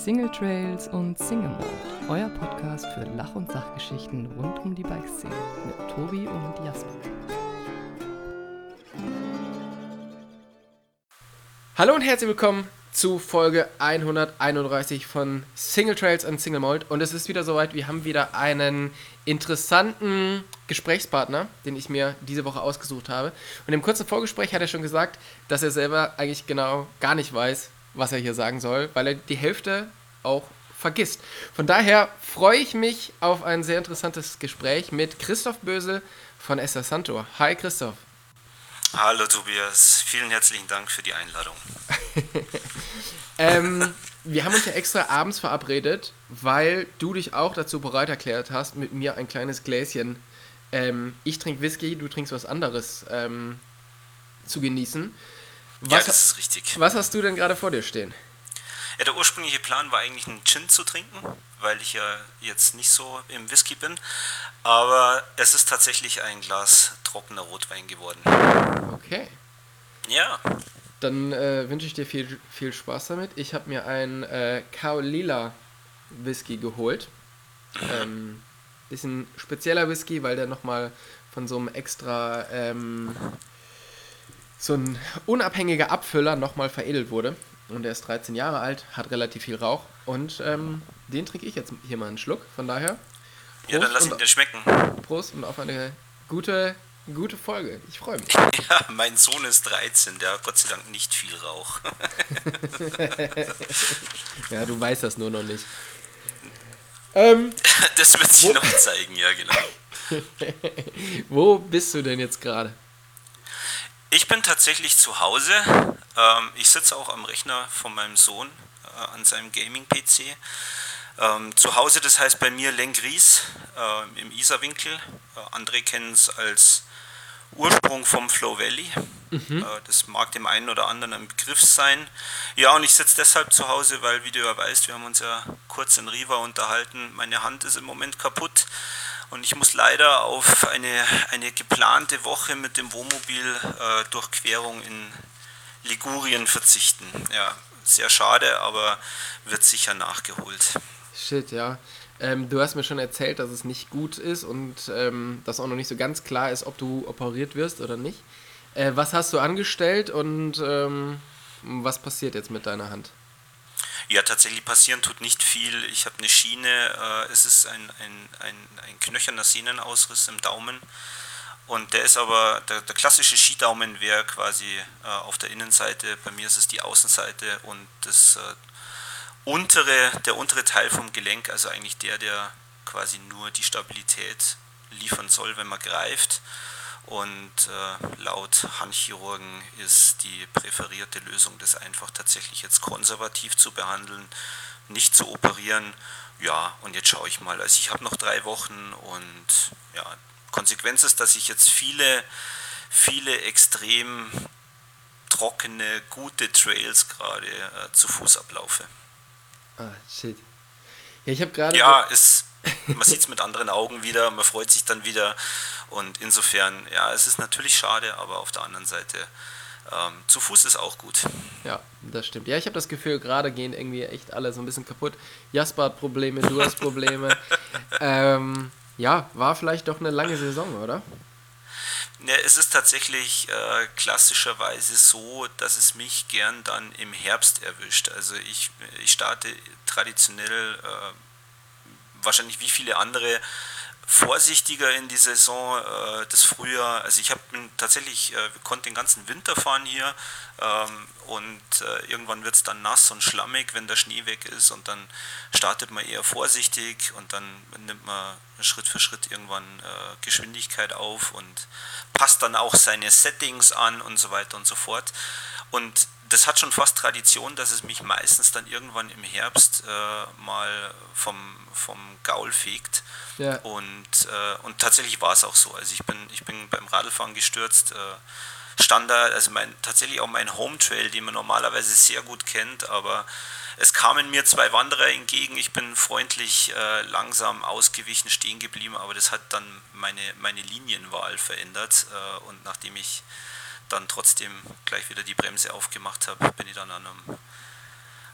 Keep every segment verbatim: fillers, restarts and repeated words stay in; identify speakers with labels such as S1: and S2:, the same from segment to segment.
S1: Single Trails und Single Mode, euer Podcast für Lach- und Sachgeschichten rund um die Bikeszene mit Tobi und Jasper.
S2: Hallo und herzlich willkommen zu Folge hunderteinunddreißig von Single Trails und Single Mode. Und es ist wieder soweit, wir haben wieder einen interessanten Gesprächspartner, den ich mir diese Woche ausgesucht habe. Und im kurzen Vorgespräch hat er schon gesagt, dass er selber eigentlich genau gar nicht weiß, was er hier sagen soll, weil er die Hälfte auch vergisst. Von daher freue ich mich auf ein sehr interessantes Gespräch mit Christoph Bösel von Essa Santo. Hi Christoph.
S3: Hallo Tobias, vielen herzlichen Dank für die Einladung.
S2: ähm, wir haben uns ja extra abends verabredet, weil du dich auch dazu bereit erklärt hast, mit mir ein kleines Gläschen, ähm, ich trinke Whisky, du trinkst was anderes, ähm, zu genießen. Was,
S3: ja, das ist richtig.
S2: Was hast du denn gerade vor dir stehen?
S3: Ja, der ursprüngliche Plan war eigentlich einen Gin zu trinken, weil ich ja jetzt nicht so im Whisky bin. Aber es ist tatsächlich ein Glas trockener Rotwein geworden.
S2: Okay.
S3: Ja.
S2: Dann äh, wünsche ich dir viel, viel Spaß damit. Ich habe mir einen äh, Kaolila Whisky geholt. Ähm, bisschen spezieller Whisky, weil der nochmal von so einem extra, ähm, so ein unabhängiger Abfüller nochmal veredelt wurde. Und der ist dreizehn Jahre alt, hat relativ viel Rauch. Und ähm, den trinke ich jetzt hier mal einen Schluck. Von daher, Prost,
S3: ja, dann lass ihn dir schmecken.
S2: Prost und auf eine gute, gute Folge. Ich freue mich.
S3: Ja, mein Sohn ist dreizehn, der hat Gott sei Dank nicht viel Rauch.
S2: Ja, du weißt das nur noch nicht. Ähm,
S3: das wird sich wo, noch zeigen, ja genau.
S2: Wo bist du denn jetzt gerade?
S3: Ich bin tatsächlich zu Hause. Ähm, ich sitze auch am Rechner von meinem Sohn äh, an seinem Gaming-P C. Ähm, zu Hause, das heißt bei mir Lenggries äh, im Isarwinkel. Äh, andere kennen es als Ursprung vom Flow Valley. Mhm. Äh, das mag dem einen oder anderen ein Begriff sein. Ja, und ich sitze deshalb zu Hause, weil, wie du ja weißt, wir haben uns ja kurz in Riva unterhalten. Meine Hand ist im Moment kaputt. Und ich muss leider auf eine, eine geplante Woche mit dem Wohnmobil äh, Durchquerung in Ligurien verzichten. Ja, sehr schade, aber wird sicher nachgeholt.
S2: Shit, ja. Ähm, du hast mir schon erzählt, dass es nicht gut ist und ähm, dass auch noch nicht so ganz klar ist, ob du operiert wirst oder nicht. Äh, was hast du angestellt und ähm, was passiert jetzt mit deiner Hand?
S3: Ja, tatsächlich passieren tut nicht viel. Ich habe eine Schiene, äh, es ist ein, ein, ein, ein knöcherner Sehnenausriss im Daumen. Und der ist aber, der, der klassische Skidaumen wäre quasi äh, auf der Innenseite, bei mir ist es die Außenseite und das äh, untere, der untere Teil vom Gelenk, also eigentlich der, der quasi nur die Stabilität liefern soll, wenn man greift. Und äh, laut Handchirurgen ist die präferierte Lösung, das einfach tatsächlich jetzt konservativ zu behandeln, nicht zu operieren. Ja, und jetzt schaue ich mal. Also ich habe noch drei Wochen und ja, Konsequenz ist, dass ich jetzt viele, viele extrem trockene, gute Trails gerade äh, zu Fuß ablaufe.
S2: Ah, shit. Ja, ich habe gerade...
S3: Ja, ist... Man sieht es mit anderen Augen wieder, man freut sich dann wieder und insofern, ja, es ist natürlich schade, aber auf der anderen Seite, ähm, zu Fuß ist auch gut.
S2: Ja, das stimmt. Ja, ich habe das Gefühl, gerade gehen irgendwie echt alle so ein bisschen kaputt. Jasper hat Probleme, du hast Probleme. ähm, ja, war vielleicht doch eine lange Saison, oder?
S3: Ja, es ist tatsächlich äh, klassischerweise so, dass es mich gern dann im Herbst erwischt. Also ich, ich starte traditionell äh, wahrscheinlich wie viele andere vorsichtiger in die Saison äh, des Frühjahr. Also ich habe tatsächlich, äh, konnte den ganzen Winter fahren hier ähm, und äh, irgendwann wird es dann nass und schlammig, wenn der Schnee weg ist und dann startet man eher vorsichtig und dann nimmt man Schritt für Schritt irgendwann äh, Geschwindigkeit auf und passt dann auch seine Settings an und so weiter und so fort. Und das hat schon fast Tradition, dass es mich meistens dann irgendwann im Herbst äh, mal vom, vom Gaul fegt. Ja. Und, äh, und tatsächlich war es auch so. Also ich bin, ich bin beim Radlfahren gestürzt. Äh, Standard, also mein, tatsächlich auch mein Home Trail, den man normalerweise sehr gut kennt, aber es kamen mir zwei Wanderer entgegen. Ich bin freundlich äh, langsam ausgewichen, stehen geblieben, aber das hat dann meine, meine Linienwahl verändert. Äh, und nachdem ich dann trotzdem gleich wieder die Bremse aufgemacht habe, bin ich dann an einem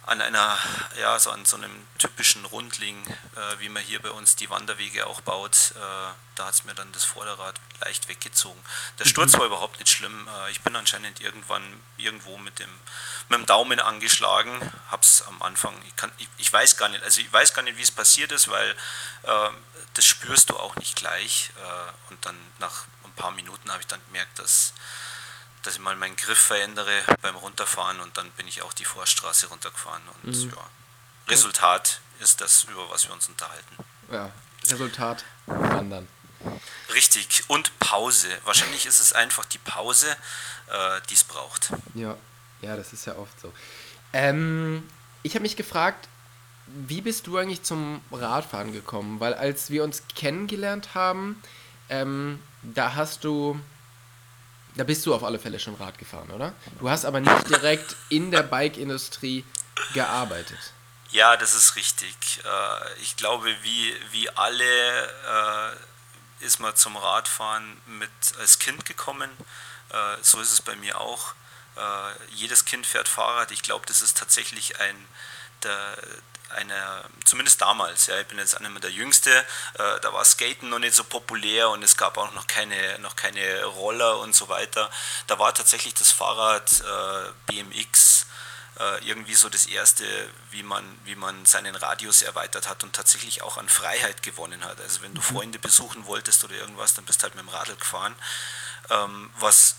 S3: an einer, ja, so an so einem typischen Rundling, äh, wie man hier bei uns die Wanderwege auch baut, äh, da hat es mir dann das Vorderrad leicht weggezogen. Der Sturz war überhaupt nicht schlimm. Äh, ich bin anscheinend irgendwann irgendwo mit dem, mit dem Daumen angeschlagen, hab's am Anfang, ich, kann, ich, ich weiß gar nicht, also ich weiß gar nicht, wie es passiert ist, weil äh, das spürst du auch nicht gleich. Äh, und dann nach ein paar Minuten habe ich dann gemerkt, dass dass ich mal meinen Griff verändere beim Runterfahren, und dann bin ich auch die Forststraße runtergefahren, und mhm. ja, Resultat ist das, über was wir uns unterhalten.
S2: Ja, Resultat wandern.
S3: Richtig, und Pause. Wahrscheinlich ist es einfach die Pause, äh, die es braucht.
S2: Ja, ja, das ist ja oft so. Ähm, ich habe mich gefragt, wie bist du eigentlich zum Radfahren gekommen? Weil als wir uns kennengelernt haben, ähm, da hast du Da bist du auf alle Fälle schon Rad gefahren, oder? Du hast aber nicht direkt in der Bike-Industrie gearbeitet.
S3: Ja, das ist richtig. Ich glaube, wie, wie alle ist man zum Radfahren mit als Kind gekommen. So ist es bei mir auch. Jedes Kind fährt Fahrrad. Ich glaube, das ist tatsächlich ein der, eine, zumindest damals, ja, ich bin jetzt nicht mehr der Jüngste, äh, da war Skaten noch nicht so populär, und es gab auch noch keine, noch keine Roller und so weiter. Da war tatsächlich das Fahrrad äh, B M X äh, irgendwie so das erste, wie man, wie man seinen Radius erweitert hat und tatsächlich auch an Freiheit gewonnen hat. Also wenn du Freunde besuchen wolltest oder irgendwas, dann bist du halt mit dem Radl gefahren, ähm, was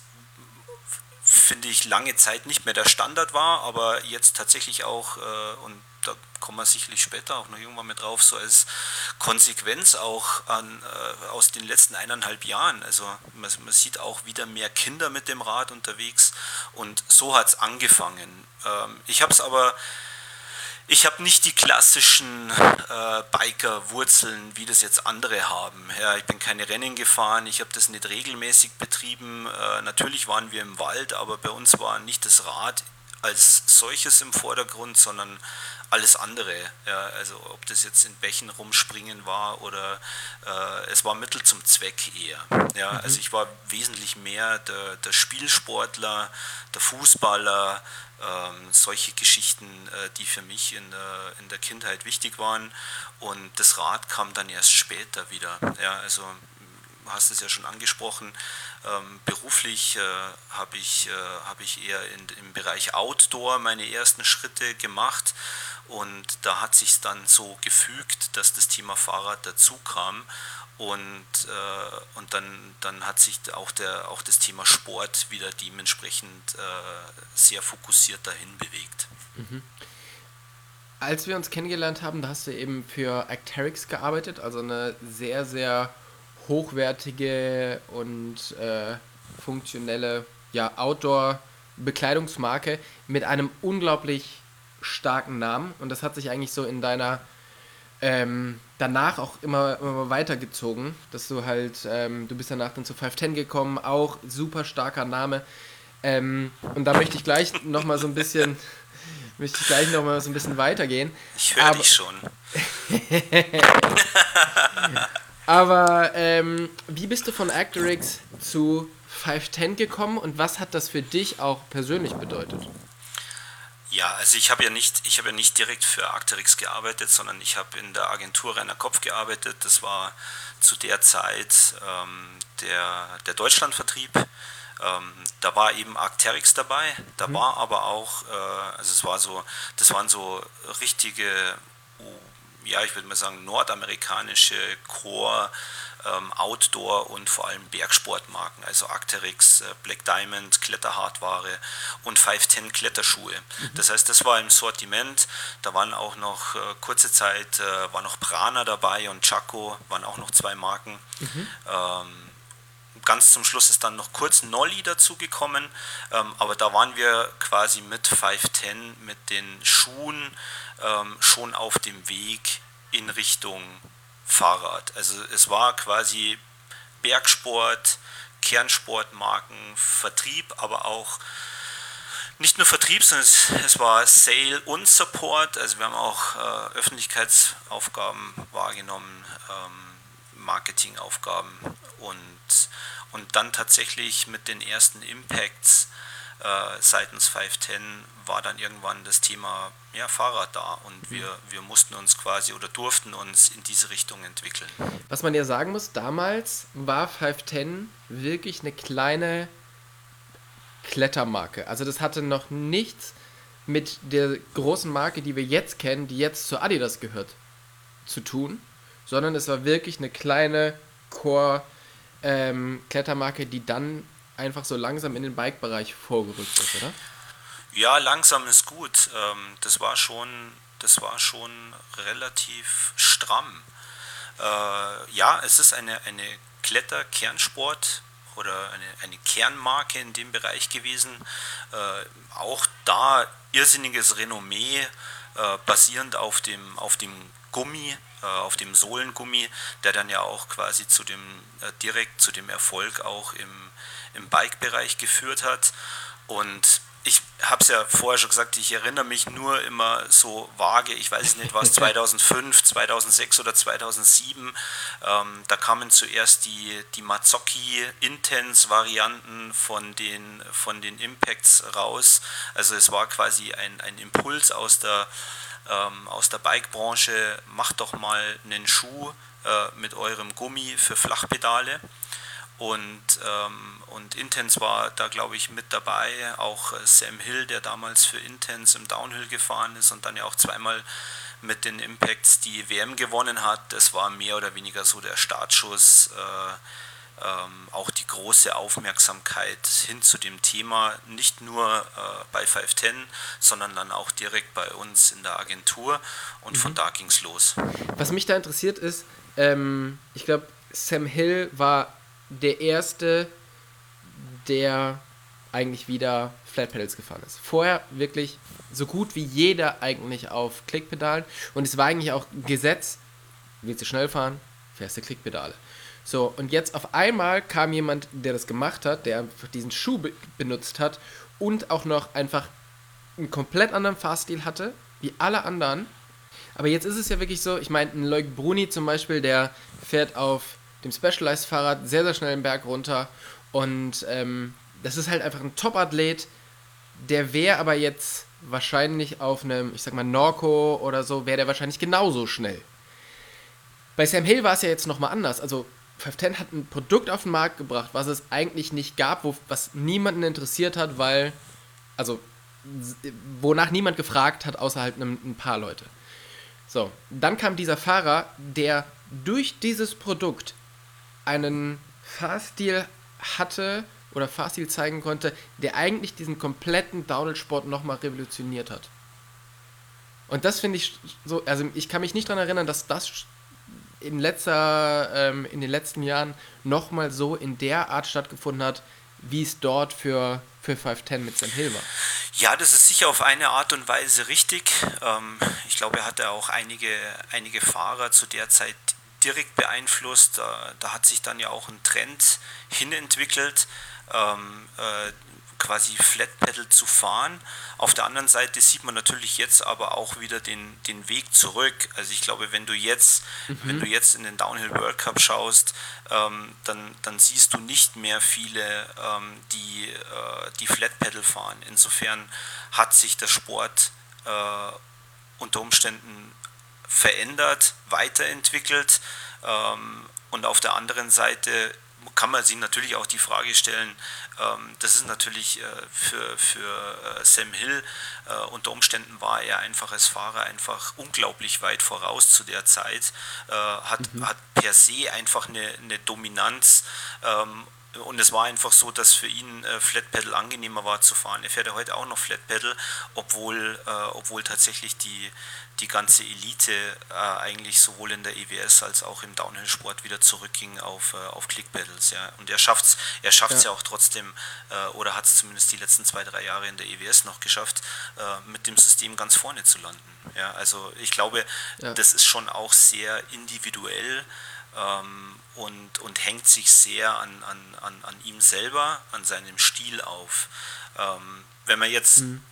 S3: finde ich lange Zeit nicht mehr der Standard war, aber jetzt tatsächlich auch, äh, und da kommen wir sicherlich später auch noch irgendwann mit drauf, so als Konsequenz auch an, äh, aus den letzten eineinhalb Jahren. Also man, man sieht auch wieder mehr Kinder mit dem Rad unterwegs, und so hat es angefangen. Ähm, ich habe es aber Ich habe nicht die klassischen äh, Biker-Wurzeln, wie das jetzt andere haben. Ja, ich bin keine Rennen gefahren, ich habe das nicht regelmäßig betrieben. Äh, natürlich waren wir im Wald, aber bei uns war nicht das Rad als solches im Vordergrund, sondern alles andere. Ja, also ob das jetzt in Bächen rumspringen war oder äh, es war Mittel zum Zweck eher. Ja, mhm. Also ich war wesentlich mehr der, der Spielsportler, der Fußballer, ähm, solche Geschichten, äh, die für mich in der, in der Kindheit wichtig waren, und das Rad kam dann erst später wieder. Ja, also du hast es ja schon angesprochen, ähm, beruflich äh, habe ich, äh, hab ich eher in, im Bereich Outdoor meine ersten Schritte gemacht, und da hat sich dann so gefügt, dass das Thema Fahrrad dazu kam, und, äh, und dann, dann hat sich auch, der, auch das Thema Sport wieder dementsprechend äh, sehr fokussiert dahin bewegt.
S2: Mhm. Als wir uns kennengelernt haben, da hast du eben für Arc'teryx gearbeitet, also eine sehr, sehr hochwertige und äh, funktionelle, ja, Outdoor-Bekleidungsmarke mit einem unglaublich starken Namen, und das hat sich eigentlich so in deiner ähm, danach auch immer, immer weitergezogen, dass du halt, ähm, du bist danach dann zu five ten gekommen, auch super starker Name, ähm, und da möchte ich gleich nochmal so ein bisschen möchte ich gleich nochmal so ein bisschen weitergehen.
S3: Ich höre dich schon.
S2: Aber ähm, wie bist du von Arc'teryx zu five ten gekommen, und was hat das für dich auch persönlich bedeutet?
S3: Ja, also ich habe ja nicht, ich habe ja nicht direkt für Arc'teryx gearbeitet, sondern ich habe in der Agentur Rainer Kopf gearbeitet. Das war zu der Zeit ähm, der, der Deutschlandvertrieb. Ähm, da war eben Arc'teryx dabei, da mhm. war aber auch, äh, also es war so, das waren so richtige, ja, ich würde mal sagen, nordamerikanische Core, ähm, Outdoor und vor allem Bergsportmarken, also Arc'teryx, äh, Black Diamond, Kletterhardware und five ten Kletterschuhe. Mhm. Das heißt, das war im Sortiment. Da waren auch noch äh, kurze Zeit, äh, war noch Prana dabei und Chaco, waren auch noch zwei Marken. Mhm. Ähm, Ganz zum Schluss ist dann noch kurz Nolly dazugekommen, ähm, aber da waren wir quasi mit five ten, mit den Schuhen ähm, schon auf dem Weg in Richtung Fahrrad. Also es war quasi Bergsport, Kernsportmarken, Vertrieb, aber auch nicht nur Vertrieb, sondern es, es war Sale und Support. Also wir haben auch äh, Öffentlichkeitsaufgaben wahrgenommen, ähm, Marketingaufgaben, und Und dann tatsächlich mit den ersten Impacts äh, seitens fünf zehn war dann irgendwann das Thema ja, Fahrrad da und wir, wir mussten uns quasi oder durften uns in diese Richtung entwickeln.
S2: Was man ja sagen muss, damals war fünf zehn wirklich eine kleine Klettermarke. Also das hatte noch nichts mit der großen Marke, die wir jetzt kennen, die jetzt zu Adidas gehört, zu tun, sondern es war wirklich eine kleine Core-Klettermarke, ähm, die dann einfach so langsam in den Bike-Bereich vorgerückt ist, oder?
S3: Ja, langsam ist gut. Ähm, das war schon, das war schon relativ stramm. Äh, ja, es ist eine, eine Kletter-Kernsport oder eine, eine Kernmarke in dem Bereich gewesen. Äh, auch da irrsinniges Renommee, äh, basierend auf dem, auf dem Gummi, äh, auf dem Sohlengummi, der dann ja auch quasi zu dem, äh, direkt zu dem Erfolg auch im, im Bike-Bereich geführt hat. Und ich habe es ja vorher schon gesagt, ich erinnere mich nur immer so vage, ich weiß nicht, was zweitausendfünf, zweitausendsechs oder zweitausendsieben, ähm, da kamen zuerst die, die Mazzocchi Intense Varianten von den, von den Impacts raus, also es war quasi ein, ein Impuls aus der, ähm, aus der Bike-Branche, macht doch mal einen Schuh äh, mit eurem Gummi für Flachpedale. Und, ähm, und Intense war da, glaube ich, mit dabei, auch äh, Sam Hill, der damals für Intense im Downhill gefahren ist und dann ja auch zweimal mit den Impacts die W M gewonnen hat. Das war mehr oder weniger so der Startschuss, äh, ähm, auch die große Aufmerksamkeit hin zu dem Thema, nicht nur äh, bei fünf zehn, sondern dann auch direkt bei uns in der Agentur und mhm. von da ging es los.
S2: Was mich da interessiert ist, ähm, ich glaube, Sam Hill war der erste, der eigentlich wieder Flat Pedals gefahren ist. Vorher wirklich so gut wie jeder eigentlich auf Klickpedalen und es war eigentlich auch Gesetz, willst du schnell fahren, fährst du Klickpedale. So, und jetzt auf einmal kam jemand, der das gemacht hat, der einfach diesen Schuh be- benutzt hat und auch noch einfach einen komplett anderen Fahrstil hatte, wie alle anderen. Aber jetzt ist es ja wirklich so, ich meine, ein Loic Bruni zum Beispiel, der fährt auf dem Specialized-Fahrrad sehr, sehr schnell den Berg runter und ähm, das ist halt einfach ein Top-Athlet, der wäre aber jetzt wahrscheinlich auf einem, ich sag mal, Norco oder so, wäre der wahrscheinlich genauso schnell. Bei Sam Hill war es ja jetzt nochmal anders, also fünf zehn hat ein Produkt auf den Markt gebracht, was es eigentlich nicht gab, wo, was niemanden interessiert hat, weil, also, wonach niemand gefragt hat, außer halt ein, ein paar Leute. So, dann kam dieser Fahrer, der durch dieses Produkt einen Fahrstil hatte oder Fahrstil zeigen konnte, der eigentlich diesen kompletten Downhill-Sport nochmal revolutioniert hat. Und das finde ich so, also ich kann mich nicht daran erinnern, dass das in, letzter, ähm, in den letzten Jahren nochmal so in der Art stattgefunden hat, wie es dort für, für fünf zehn mit Sam Hill war.
S3: Ja, das ist sicher auf eine Art und Weise richtig. Ähm, ich glaube, er hatte auch einige, einige Fahrer zu der Zeit direkt beeinflusst. Da, da hat sich dann ja auch ein Trend hinentwickelt, ähm, äh, quasi Flat Pedal zu fahren. Auf der anderen Seite sieht man natürlich jetzt aber auch wieder den, den Weg zurück. Also ich glaube, wenn du jetzt, mhm. wenn du jetzt in den Downhill World Cup schaust, ähm, dann, dann siehst du nicht mehr viele, ähm, die, äh, die Flat Pedal fahren. Insofern hat sich der Sport äh, unter Umständen verändert, weiterentwickelt, ähm, und auf der anderen Seite kann man sich natürlich auch die Frage stellen, ähm, das ist natürlich äh, für, für äh, Sam Hill, äh, unter Umständen war er einfach als Fahrer einfach unglaublich weit voraus zu der Zeit, äh, hat, mhm. hat per se einfach eine, eine Dominanz, ähm, und es war einfach so, dass für ihn äh, Flat Pedal angenehmer war zu fahren. Er fährt ja heute auch noch Flat Pedal, obwohl, äh, obwohl tatsächlich die, die ganze Elite äh, eigentlich sowohl in der E W S als auch im Downhill-Sport wieder zurückging auf, äh, auf Click-Pedals. Ja. Und er schafft es er schafft's ja. ja auch trotzdem, äh, oder hat es zumindest die letzten zwei, drei Jahre in der E W S noch geschafft, äh, mit dem System ganz vorne zu landen. Ja. Also ich glaube, ja. das ist schon auch sehr individuell, ähm, und, und hängt sich sehr an, an, an, an ihm selber, an seinem Stil auf. Ähm, wenn man jetzt... Mhm.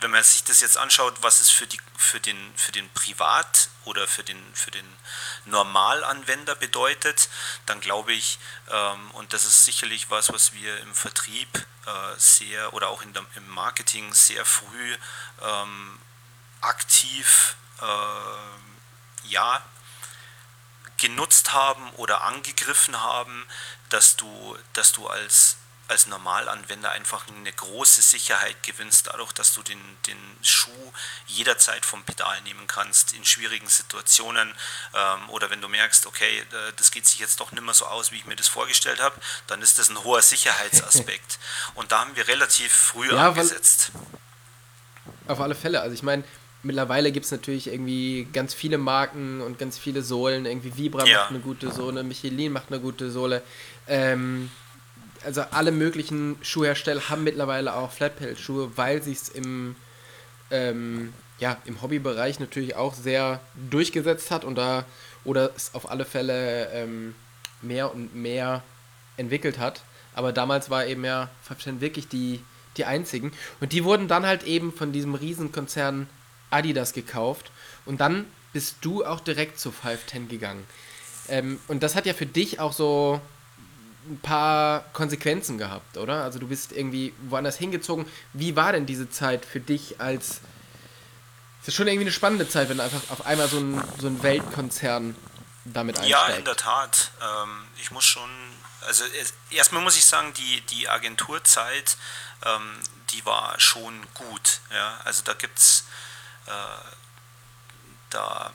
S3: wenn man sich das jetzt anschaut, was es für, die, für, den, für den Privat- oder für den, für den Normalanwender bedeutet, dann glaube ich, ähm, und das ist sicherlich was, was wir im Vertrieb äh, sehr oder auch in der, im Marketing sehr früh ähm, aktiv äh, ja, genutzt haben oder angegriffen haben, dass du, dass du als als Normalanwender einfach eine große Sicherheit gewinnst, dadurch, dass du den, den Schuh jederzeit vom Pedal nehmen kannst, in schwierigen Situationen ähm, oder wenn du merkst, okay, das geht sich jetzt doch nicht mehr so aus, wie ich mir das vorgestellt habe, dann ist das ein hoher Sicherheitsaspekt. Und da haben wir relativ früh
S2: Ja,
S3: angesetzt.
S2: Auf alle Fälle. Also ich meine, mittlerweile gibt es natürlich irgendwie ganz viele Marken und ganz viele Sohlen. Irgendwie Vibra
S3: Ja.
S2: macht eine gute Sohle, Michelin macht eine gute Sohle. Ähm, also alle möglichen Schuhhersteller haben mittlerweile auch Flatpedal-Schuhe, weil sich es im, ähm, ja, im Hobbybereich natürlich auch sehr durchgesetzt hat und da oder es auf alle Fälle ähm, mehr und mehr entwickelt hat. Aber damals war eben ja Five Ten wirklich die, die einzigen. Und die wurden dann halt eben von diesem Riesenkonzern Adidas gekauft. Und dann bist du auch direkt zu Five Ten gegangen. Ähm, und das hat ja für dich auch so ein paar Konsequenzen gehabt, oder? Also du bist irgendwie woanders hingezogen. Wie war denn diese Zeit für dich als... Es ist schon irgendwie eine spannende Zeit, wenn einfach auf einmal so ein, so ein Weltkonzern damit einsteigt.
S3: Ja, in der Tat. Ähm, ich muss schon, also es, erstmal muss ich sagen, die, die Agenturzeit, ähm, die war schon gut. Ja? Also da gibt's äh, da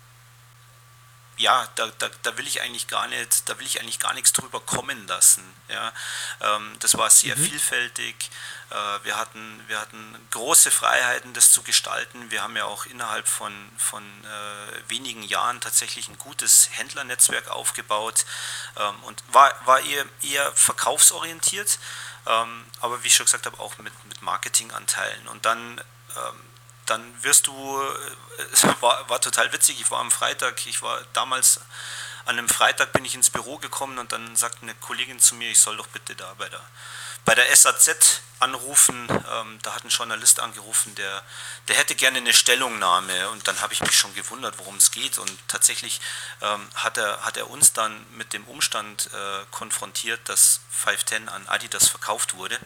S3: ja, da, da, da will ich eigentlich gar nicht, da will ich eigentlich gar nichts drüber kommen lassen. Ja? Ähm, das war sehr mhm. vielfältig. Äh, wir hatten, wir hatten große Freiheiten, das zu gestalten. Wir haben ja auch innerhalb von, von äh, wenigen Jahren tatsächlich ein gutes Händlernetzwerk aufgebaut ähm, und war, war eher, eher verkaufsorientiert, ähm, aber wie ich schon gesagt habe, auch mit, mit Marketinganteilen. Und dann ähm, dann wirst du, es war, war total witzig, ich war am Freitag, ich war damals, an einem Freitag bin ich ins Büro gekommen und dann sagt eine Kollegin zu mir, ich soll doch bitte da bei der, bei der S A Z anrufen, ähm, da hat ein Journalist angerufen, der, der hätte gerne eine Stellungnahme und dann habe ich mich schon gewundert, worum es geht und tatsächlich ähm, hat, er, hat er uns dann mit dem Umstand äh, konfrontiert, dass Five Ten an Adidas verkauft wurde,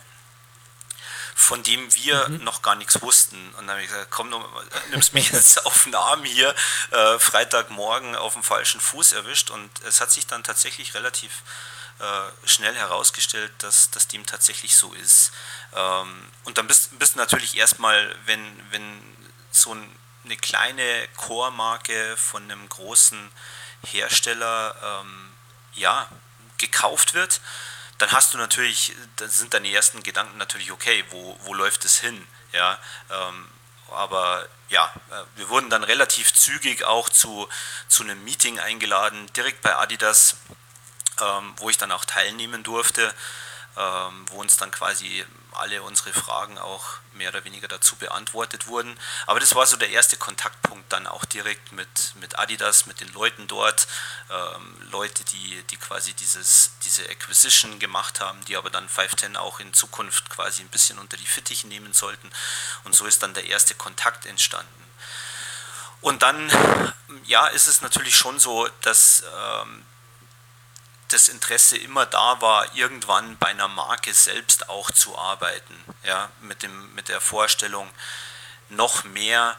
S3: von dem wir mhm. noch gar nichts wussten. Und dann habe ich gesagt, komm, du nimmst mich jetzt auf den Arm hier, äh, Freitagmorgen auf dem falschen Fuß erwischt. Und es hat sich dann tatsächlich relativ äh, schnell herausgestellt, dass, dass dem tatsächlich so ist. Ähm, und dann bist, bist du natürlich erstmal, wenn, wenn so ein, eine kleine Core-Marke von einem großen Hersteller ähm, ja, gekauft wird, dann hast du natürlich, da sind deine ersten Gedanken natürlich, okay, wo, wo läuft es hin? Ja, ähm, aber ja, wir wurden dann relativ zügig auch zu, zu einem Meeting eingeladen, direkt bei Adidas, ähm, wo ich dann auch teilnehmen durfte, ähm, wo uns dann quasi alle unsere Fragen auch mehr oder weniger dazu beantwortet wurden. Aber das war so der erste Kontaktpunkt dann auch direkt mit, mit Adidas, mit den Leuten dort, ähm, Leute, die, die quasi dieses, diese Acquisition gemacht haben, die aber dann Five Ten auch in Zukunft quasi ein bisschen unter die Fittiche nehmen sollten. Und so ist dann der erste Kontakt entstanden. Und dann, ja, ist es natürlich schon so, dass ähm, das Interesse immer da war, irgendwann bei einer Marke selbst auch zu arbeiten, ja, mit dem, mit der Vorstellung, noch mehr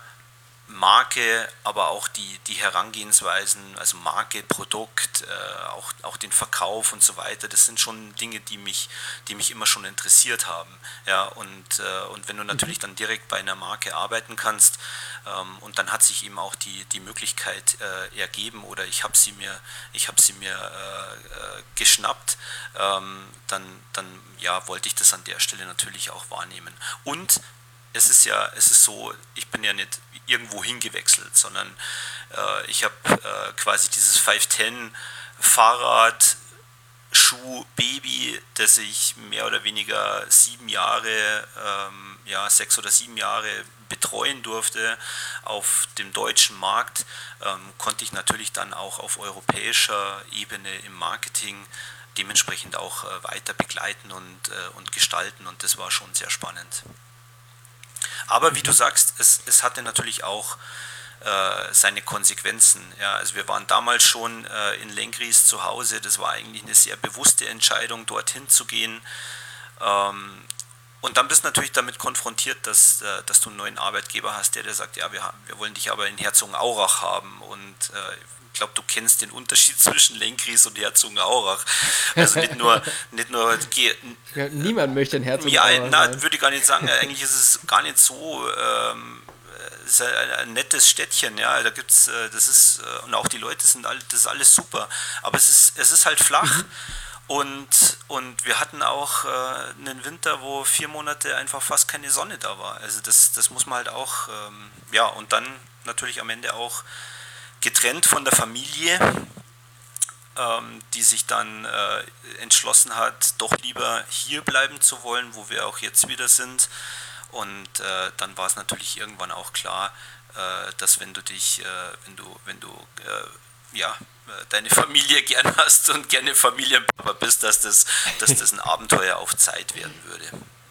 S3: Marke, aber auch die, die Herangehensweisen, also Marke, Produkt, äh, auch, auch den Verkauf und so weiter, das sind schon Dinge, die mich, die mich immer schon interessiert haben. Ja, und, äh, und wenn du natürlich dann direkt bei einer Marke arbeiten kannst, ähm, und dann hat sich eben auch die, die Möglichkeit äh, ergeben oder ich habe sie mir, ich habe sie mir äh, äh, geschnappt, ähm, dann, dann ja, wollte ich das an der Stelle natürlich auch wahrnehmen. Und es ist ja, es ist so, ich bin ja nicht irgendwo hingewechselt, sondern äh, ich habe äh, quasi dieses Five Ten Fahrrad, Schuh, Baby, das ich mehr oder weniger sieben Jahre, ähm, ja, sechs oder sieben Jahre betreuen durfte auf dem deutschen Markt, ähm, konnte ich natürlich dann auch auf europäischer Ebene im Marketing dementsprechend auch äh, weiter begleiten und, äh, und gestalten und das war schon sehr spannend. Aber wie du sagst, es, es hatte natürlich auch äh, seine Konsequenzen. Ja, also wir waren damals schon äh, in Lenkries zu Hause, das war eigentlich eine sehr bewusste Entscheidung, dorthin zu gehen. Ähm, und dann bist du natürlich damit konfrontiert, dass, äh, dass du einen neuen Arbeitgeber hast, der dir sagt, ja, wir, haben, wir wollen dich aber in Herzogenaurach haben. Und äh, ich glaube, du kennst den Unterschied zwischen Lenkries und Herzogenaurach. Also nicht nur... Nicht nur
S2: ja, niemand möchte in
S3: Herzogenaurach ja, na, würde ich gar nicht sagen. Eigentlich ist es gar nicht so... Ähm, es ist ein, ein nettes Städtchen, ja, da gibt's, das ist, und auch die Leute sind alle, das ist alles super. Aber es ist, es ist halt flach. Mhm. Und, und wir hatten auch äh, einen Winter, wo vier Monate einfach fast keine Sonne da war. Also das, das muss man halt auch, ähm, ja, und dann natürlich am Ende auch getrennt von der Familie, ähm, die sich dann äh, entschlossen hat, doch lieber hier bleiben zu wollen, wo wir auch jetzt wieder sind. Und äh, dann war es natürlich irgendwann auch klar, äh, dass wenn du dich, äh, wenn du, wenn du äh, ja, deine Familie gern hast und gerne Familienpapa bist, dass das, dass das ein Abenteuer auf Zeit werden würde.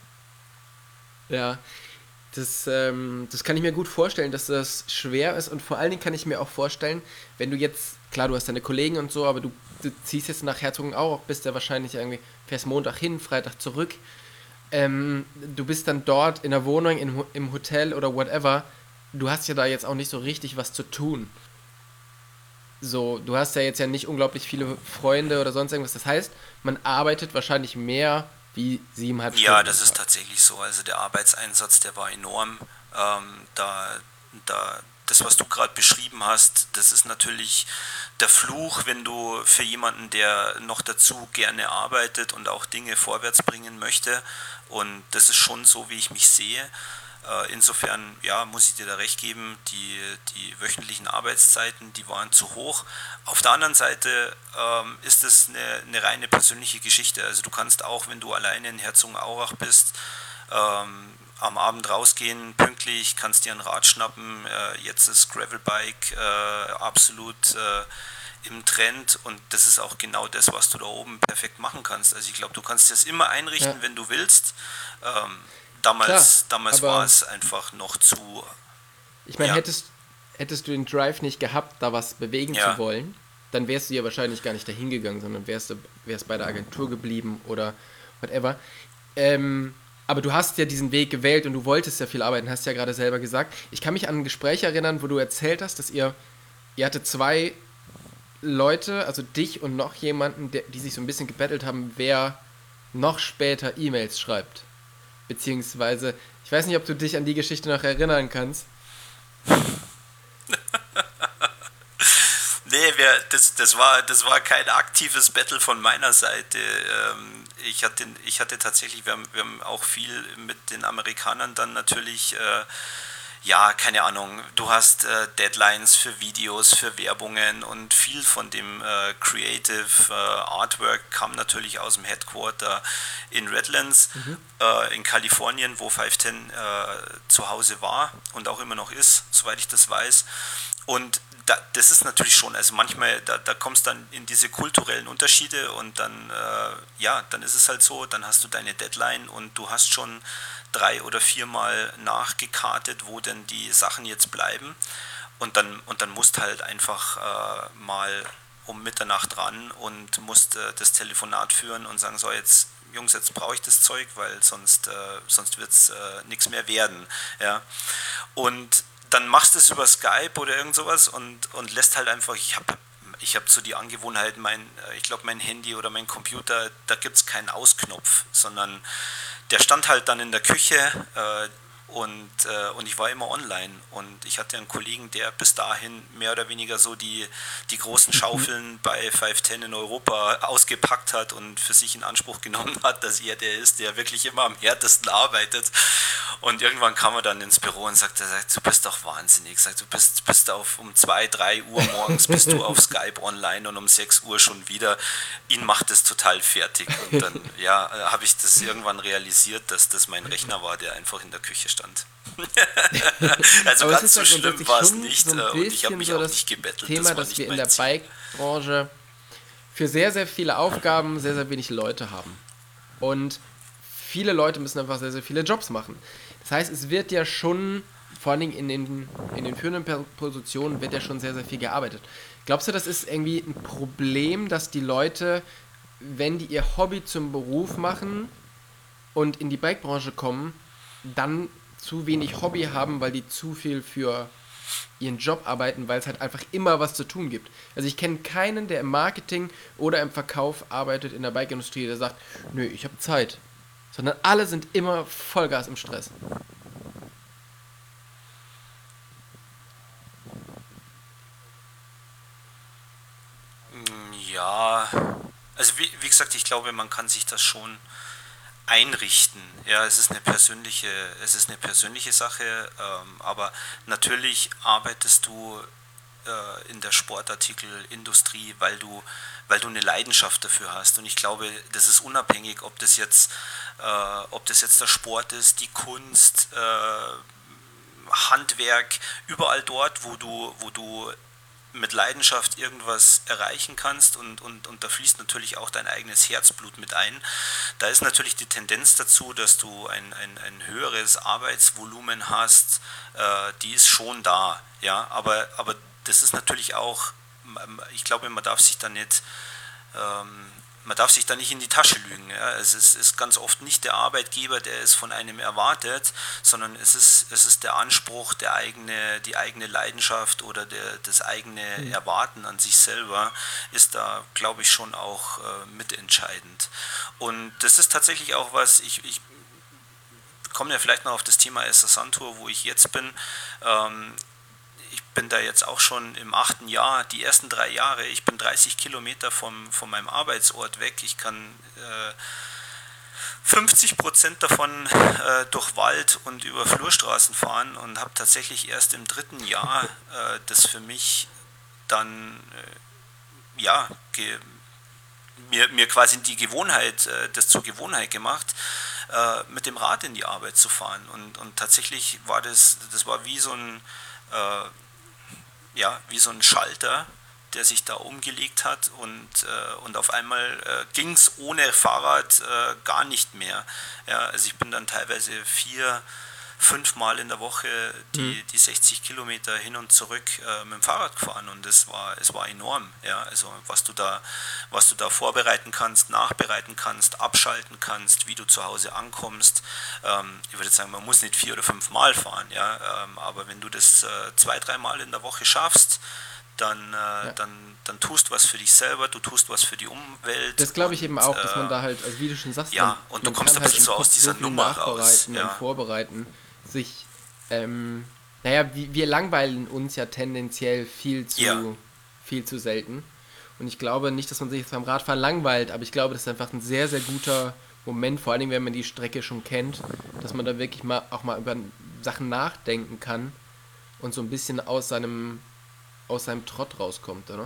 S2: Ja, das, ähm, das kann ich mir gut vorstellen, dass das schwer ist, und vor allen Dingen kann ich mir auch vorstellen, wenn du jetzt, klar, du hast deine Kollegen und so, aber du, du ziehst jetzt nach Herzogenaurach, bist ja wahrscheinlich irgendwie, fährst Montag hin, Freitag zurück, ähm, du bist dann dort in der Wohnung, in, im Hotel oder whatever, du hast ja da jetzt auch nicht so richtig was zu tun. So, du hast ja jetzt ja nicht unglaublich viele Freunde oder sonst irgendwas, das heißt, man arbeitet wahrscheinlich mehr wie siebeneinhalb Stunden.
S3: Ja, das ist tatsächlich so. Also der Arbeitseinsatz, der war enorm. Ähm, da, da, das, was du gerade beschrieben hast, das ist natürlich der Fluch, wenn du für jemanden, der noch dazu gerne arbeitet und auch Dinge vorwärts bringen möchte. Und das ist schon so, wie ich mich sehe. Äh, insofern, ja, muss ich dir da recht geben, die, die wöchentlichen Arbeitszeiten, die waren zu hoch. Auf der anderen Seite ähm, ist es eine, eine reine persönliche Geschichte. Also du kannst auch, wenn du alleine in Herzogenaurach bist, ähm, am Abend rausgehen, pünktlich, kannst dir ein Rad schnappen. Äh, jetzt ist Gravelbike äh, absolut äh, im Trend, und das ist auch genau das, was du da oben perfekt machen kannst. Also ich glaube, du kannst das immer einrichten, ja, wenn du willst. Ähm, damals Klar, damals war es einfach noch zu...
S2: Ich meine, ja. hättest, hättest du den Drive nicht gehabt, da was bewegen ja. zu wollen, dann wärst du ja wahrscheinlich gar nicht dahin gegangen, sondern wärst du wärst bei der Agentur geblieben oder whatever. Ähm, aber du hast ja diesen Weg gewählt und du wolltest ja viel arbeiten, hast ja gerade selber gesagt. Ich kann mich an ein Gespräch erinnern, wo du erzählt hast, dass ihr, ihr hatte zwei Leute, also dich und noch jemanden, der, die sich so ein bisschen gebettelt haben, wer noch später E-Mails schreibt. Beziehungsweise, ich weiß nicht, ob du dich an die Geschichte noch erinnern kannst.
S3: Nee, wir, das, das, war, das war kein aktives Battle von meiner Seite. Ähm, ich, hatte, ich hatte tatsächlich, wir haben, wir haben auch viel mit den Amerikanern dann natürlich, äh, ja, keine Ahnung, du hast äh, Deadlines für Videos, für Werbungen, und viel von dem äh, Creative äh, Artwork kam natürlich aus dem Headquarter in Redlands, mhm. äh, in Kalifornien, wo five ten äh, zu Hause war und auch immer noch ist, soweit ich das weiß. Und da, das ist natürlich schon, also manchmal, da, da kommst dann in diese kulturellen Unterschiede, und dann, äh, ja, dann ist es halt so, dann hast du deine Deadline und du hast schon drei oder viermal nachgekartet, wo denn die Sachen jetzt bleiben, und dann, und dann musst halt einfach äh, mal um Mitternacht ran und musst äh, das Telefonat führen und sagen, so, jetzt Jungs, jetzt brauche ich das Zeug, weil sonst, äh, sonst wird es äh, nichts mehr werden. Ja? Und dann machst du es über Skype oder irgend sowas und, und lässt halt einfach, ich habe ich hab so die Angewohnheit, mein, ich glaube mein Handy oder mein Computer, da gibt es keinen Ausknopf, sondern der stand halt dann in der Küche äh, und, äh, und ich war immer online, und ich hatte einen Kollegen, der bis dahin mehr oder weniger so die, die großen Schaufeln bei five ten in Europa ausgepackt hat und für sich in Anspruch genommen hat, dass er der ist, der wirklich immer am härtesten arbeitet. Und irgendwann kam er dann ins Büro und sagte, sagt, du bist doch wahnsinnig, sagt, du bist, bist auf um zwei, drei Uhr morgens bist du auf Skype online und um sechs Uhr schon wieder. Ihn macht das total fertig. Und dann ja, habe ich das irgendwann realisiert, dass das mein Rechner war, der einfach in der Küche stand. Also
S2: aber
S3: ganz so
S2: halt
S3: schlimm war es nicht,
S2: so
S3: und ich habe mich
S2: so
S3: auch nicht gebettelt.
S2: Thema,
S3: das war
S2: dass
S3: nicht
S2: wir in der Bike-Branche für sehr, sehr viele Aufgaben sehr, sehr wenig Leute haben. Und viele Leute müssen einfach sehr, sehr viele Jobs machen. Das heißt, es wird ja schon, vor allen Dingen in den, in den führenden Positionen, wird ja schon sehr, sehr viel gearbeitet. Glaubst du, das ist irgendwie ein Problem, dass die Leute, wenn die ihr Hobby zum Beruf machen und in die Bike-Branche kommen, dann zu wenig Hobby haben, weil die zu viel für ihren Job arbeiten, weil es halt einfach immer was zu tun gibt. Also ich kenne keinen, der im Marketing oder im Verkauf arbeitet in der Bike-Industrie, der sagt, nö, ich habe Zeit. Sondern alle sind immer Vollgas im Stress.
S3: Ja, also wie, wie gesagt, ich glaube, man kann sich das schon einrichten. Ja, es ist eine persönliche, es ist eine persönliche Sache, ähm, aber natürlich arbeitest du äh, in der Sportartikelindustrie, weil du, weil du eine Leidenschaft dafür hast. Und ich glaube, das ist unabhängig, ob das jetzt, äh, ob das jetzt der Sport ist, die Kunst, äh, Handwerk, überall dort, wo du, wo du mit Leidenschaft irgendwas erreichen kannst und, und, und da fließt natürlich auch dein eigenes Herzblut mit ein. Da ist natürlich die Tendenz dazu, dass du ein, ein, ein höheres Arbeitsvolumen hast, äh, die ist schon da. Ja? Aber, aber das ist natürlich auch, ich glaube, man darf sich da nicht ähm, man darf sich da nicht in die Tasche lügen. Ja. Es ist, ist ganz oft nicht der Arbeitgeber, der es von einem erwartet, sondern es ist, es ist der Anspruch, der eigene, die eigene Leidenschaft oder der, das eigene Erwarten an sich selber ist da, glaube ich, schon auch äh, mitentscheidend. Und das ist tatsächlich auch was, ich, ich komme ja vielleicht noch auf das Thema Essasantur, wo ich jetzt bin. Ähm, Ich bin da jetzt auch schon im achten Jahr, die ersten drei Jahre, ich bin dreißig Kilometer vom, von meinem Arbeitsort weg. Ich kann äh, fünfzig Prozent davon äh, durch Wald und über Flurstraßen fahren und habe tatsächlich erst im dritten Jahr äh, das für mich dann, äh, ja, ge- mir, mir quasi die Gewohnheit, äh, das zur Gewohnheit gemacht, äh, mit dem Rad in die Arbeit zu fahren. Und, und tatsächlich war das, das war wie so ein Äh, ja, wie so ein Schalter, der sich da umgelegt hat und, äh, und auf einmal äh, ging es ohne Fahrrad äh, gar nicht mehr. Ja, also ich bin dann teilweise vier, fünf Mal in der Woche die,
S2: Mhm.
S3: die sechzig Kilometer hin und zurück äh, mit dem Fahrrad gefahren und es war, es war enorm. Ja, also was du da, was du da vorbereiten kannst, nachbereiten kannst, abschalten kannst, wie du zu Hause ankommst. Ähm, ich würde sagen, man muss nicht vier oder fünf Mal fahren, ja, ähm, aber wenn du das äh, zwei, drei Mal in der Woche schaffst, dann, äh,
S2: Ja.
S3: dann, dann tust du was für dich selber, du tust was für die Umwelt.
S2: Das glaube ich eben
S3: und,
S2: auch, dass man
S3: äh,
S2: da halt, also wie du schon sagst, man,
S3: ja, und du
S2: man
S3: kommst
S2: kann
S3: ein
S2: halt
S3: bisschen
S2: im
S3: so aus
S2: Kopf
S3: dieser
S2: so viel
S3: Nummer raus.
S2: nachbereiten und
S3: Ja.
S2: vorbereiten, sich, ähm, naja, wir, wir langweilen uns ja tendenziell viel zu,
S3: Ja.
S2: viel zu selten. Und ich glaube nicht, dass man sich jetzt beim Radfahren langweilt, aber ich glaube, das ist einfach ein sehr, sehr guter Moment, vor allen Dingen, wenn man die Strecke schon kennt, dass man da wirklich mal auch mal über Sachen nachdenken kann und so ein bisschen aus seinem, aus seinem Trott rauskommt, oder?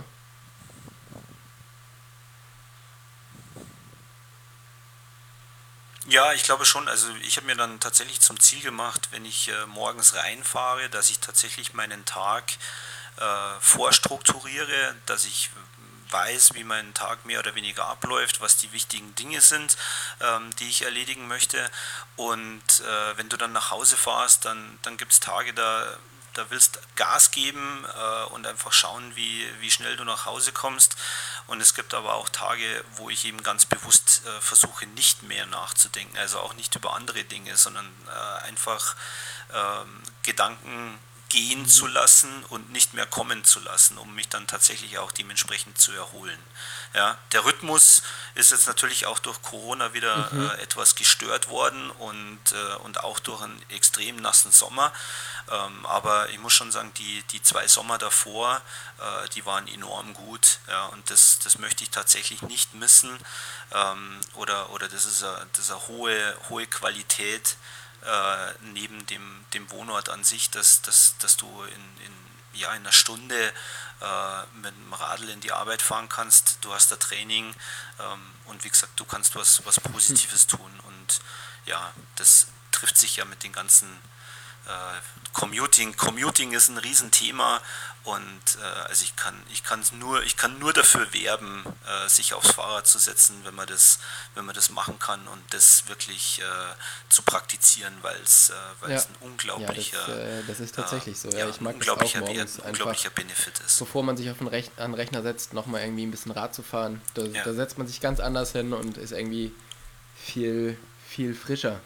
S3: Ja, ich glaube schon. Also ich habe mir dann tatsächlich zum Ziel gemacht, wenn ich äh, morgens reinfahre, dass ich tatsächlich meinen Tag äh, vorstrukturiere, dass ich weiß, wie mein Tag mehr oder weniger abläuft, was die wichtigen Dinge sind, ähm, die ich erledigen möchte. Und äh, wenn du dann nach Hause fährst, dann, dann gibt es Tage, da, da willst Gas geben äh, und einfach schauen, wie, wie schnell du nach Hause kommst. Und es gibt aber auch Tage, wo ich eben ganz bewusst äh, versuche, nicht mehr nachzudenken, also auch nicht über andere Dinge, sondern äh, einfach ähm, Gedanken gehen zu lassen und nicht mehr kommen zu lassen, um mich dann tatsächlich auch dementsprechend zu erholen. Ja, der Rhythmus ist jetzt natürlich auch durch Corona wieder
S2: Mhm.
S3: äh, etwas gestört worden und, äh, und auch durch einen extrem nassen Sommer. Ähm, aber ich muss schon sagen, die, die zwei Sommer davor, äh, die waren enorm gut. Ja, und das, das möchte ich tatsächlich nicht missen. Ähm, oder, oder das ist eine, das ist eine hohe, hohe Qualität äh, neben dem, dem Wohnort an sich, dass, dass, dass du in, in, ja, in einer Stunde äh, mit dem Radl in die Arbeit fahren kannst. Du hast da Training ähm, und wie gesagt, du kannst was, was Positives tun. Und ja, das trifft sich ja mit den ganzen äh, Commuting, Commuting ist ein Riesenthema und äh, also ich kann ich kann nur ich kann nur dafür werben, äh, sich aufs Fahrrad zu setzen, wenn man das wenn man das machen kann und das wirklich äh, zu praktizieren, weil es äh, weil
S2: Ja.
S3: es ein unglaublicher
S2: Ja, das, äh, das ist tatsächlich so. Ja,
S3: ja,
S2: ich mag das auch
S3: unglaublicher,
S2: morgens
S3: Wert, unglaublicher
S2: einfach,
S3: Benefit ist.
S2: bevor man sich auf den, Rech an den Rechner setzt, nochmal irgendwie ein bisschen Rad zu fahren. Da,
S3: Ja.
S2: da setzt man sich ganz anders hin und ist irgendwie viel, viel frischer.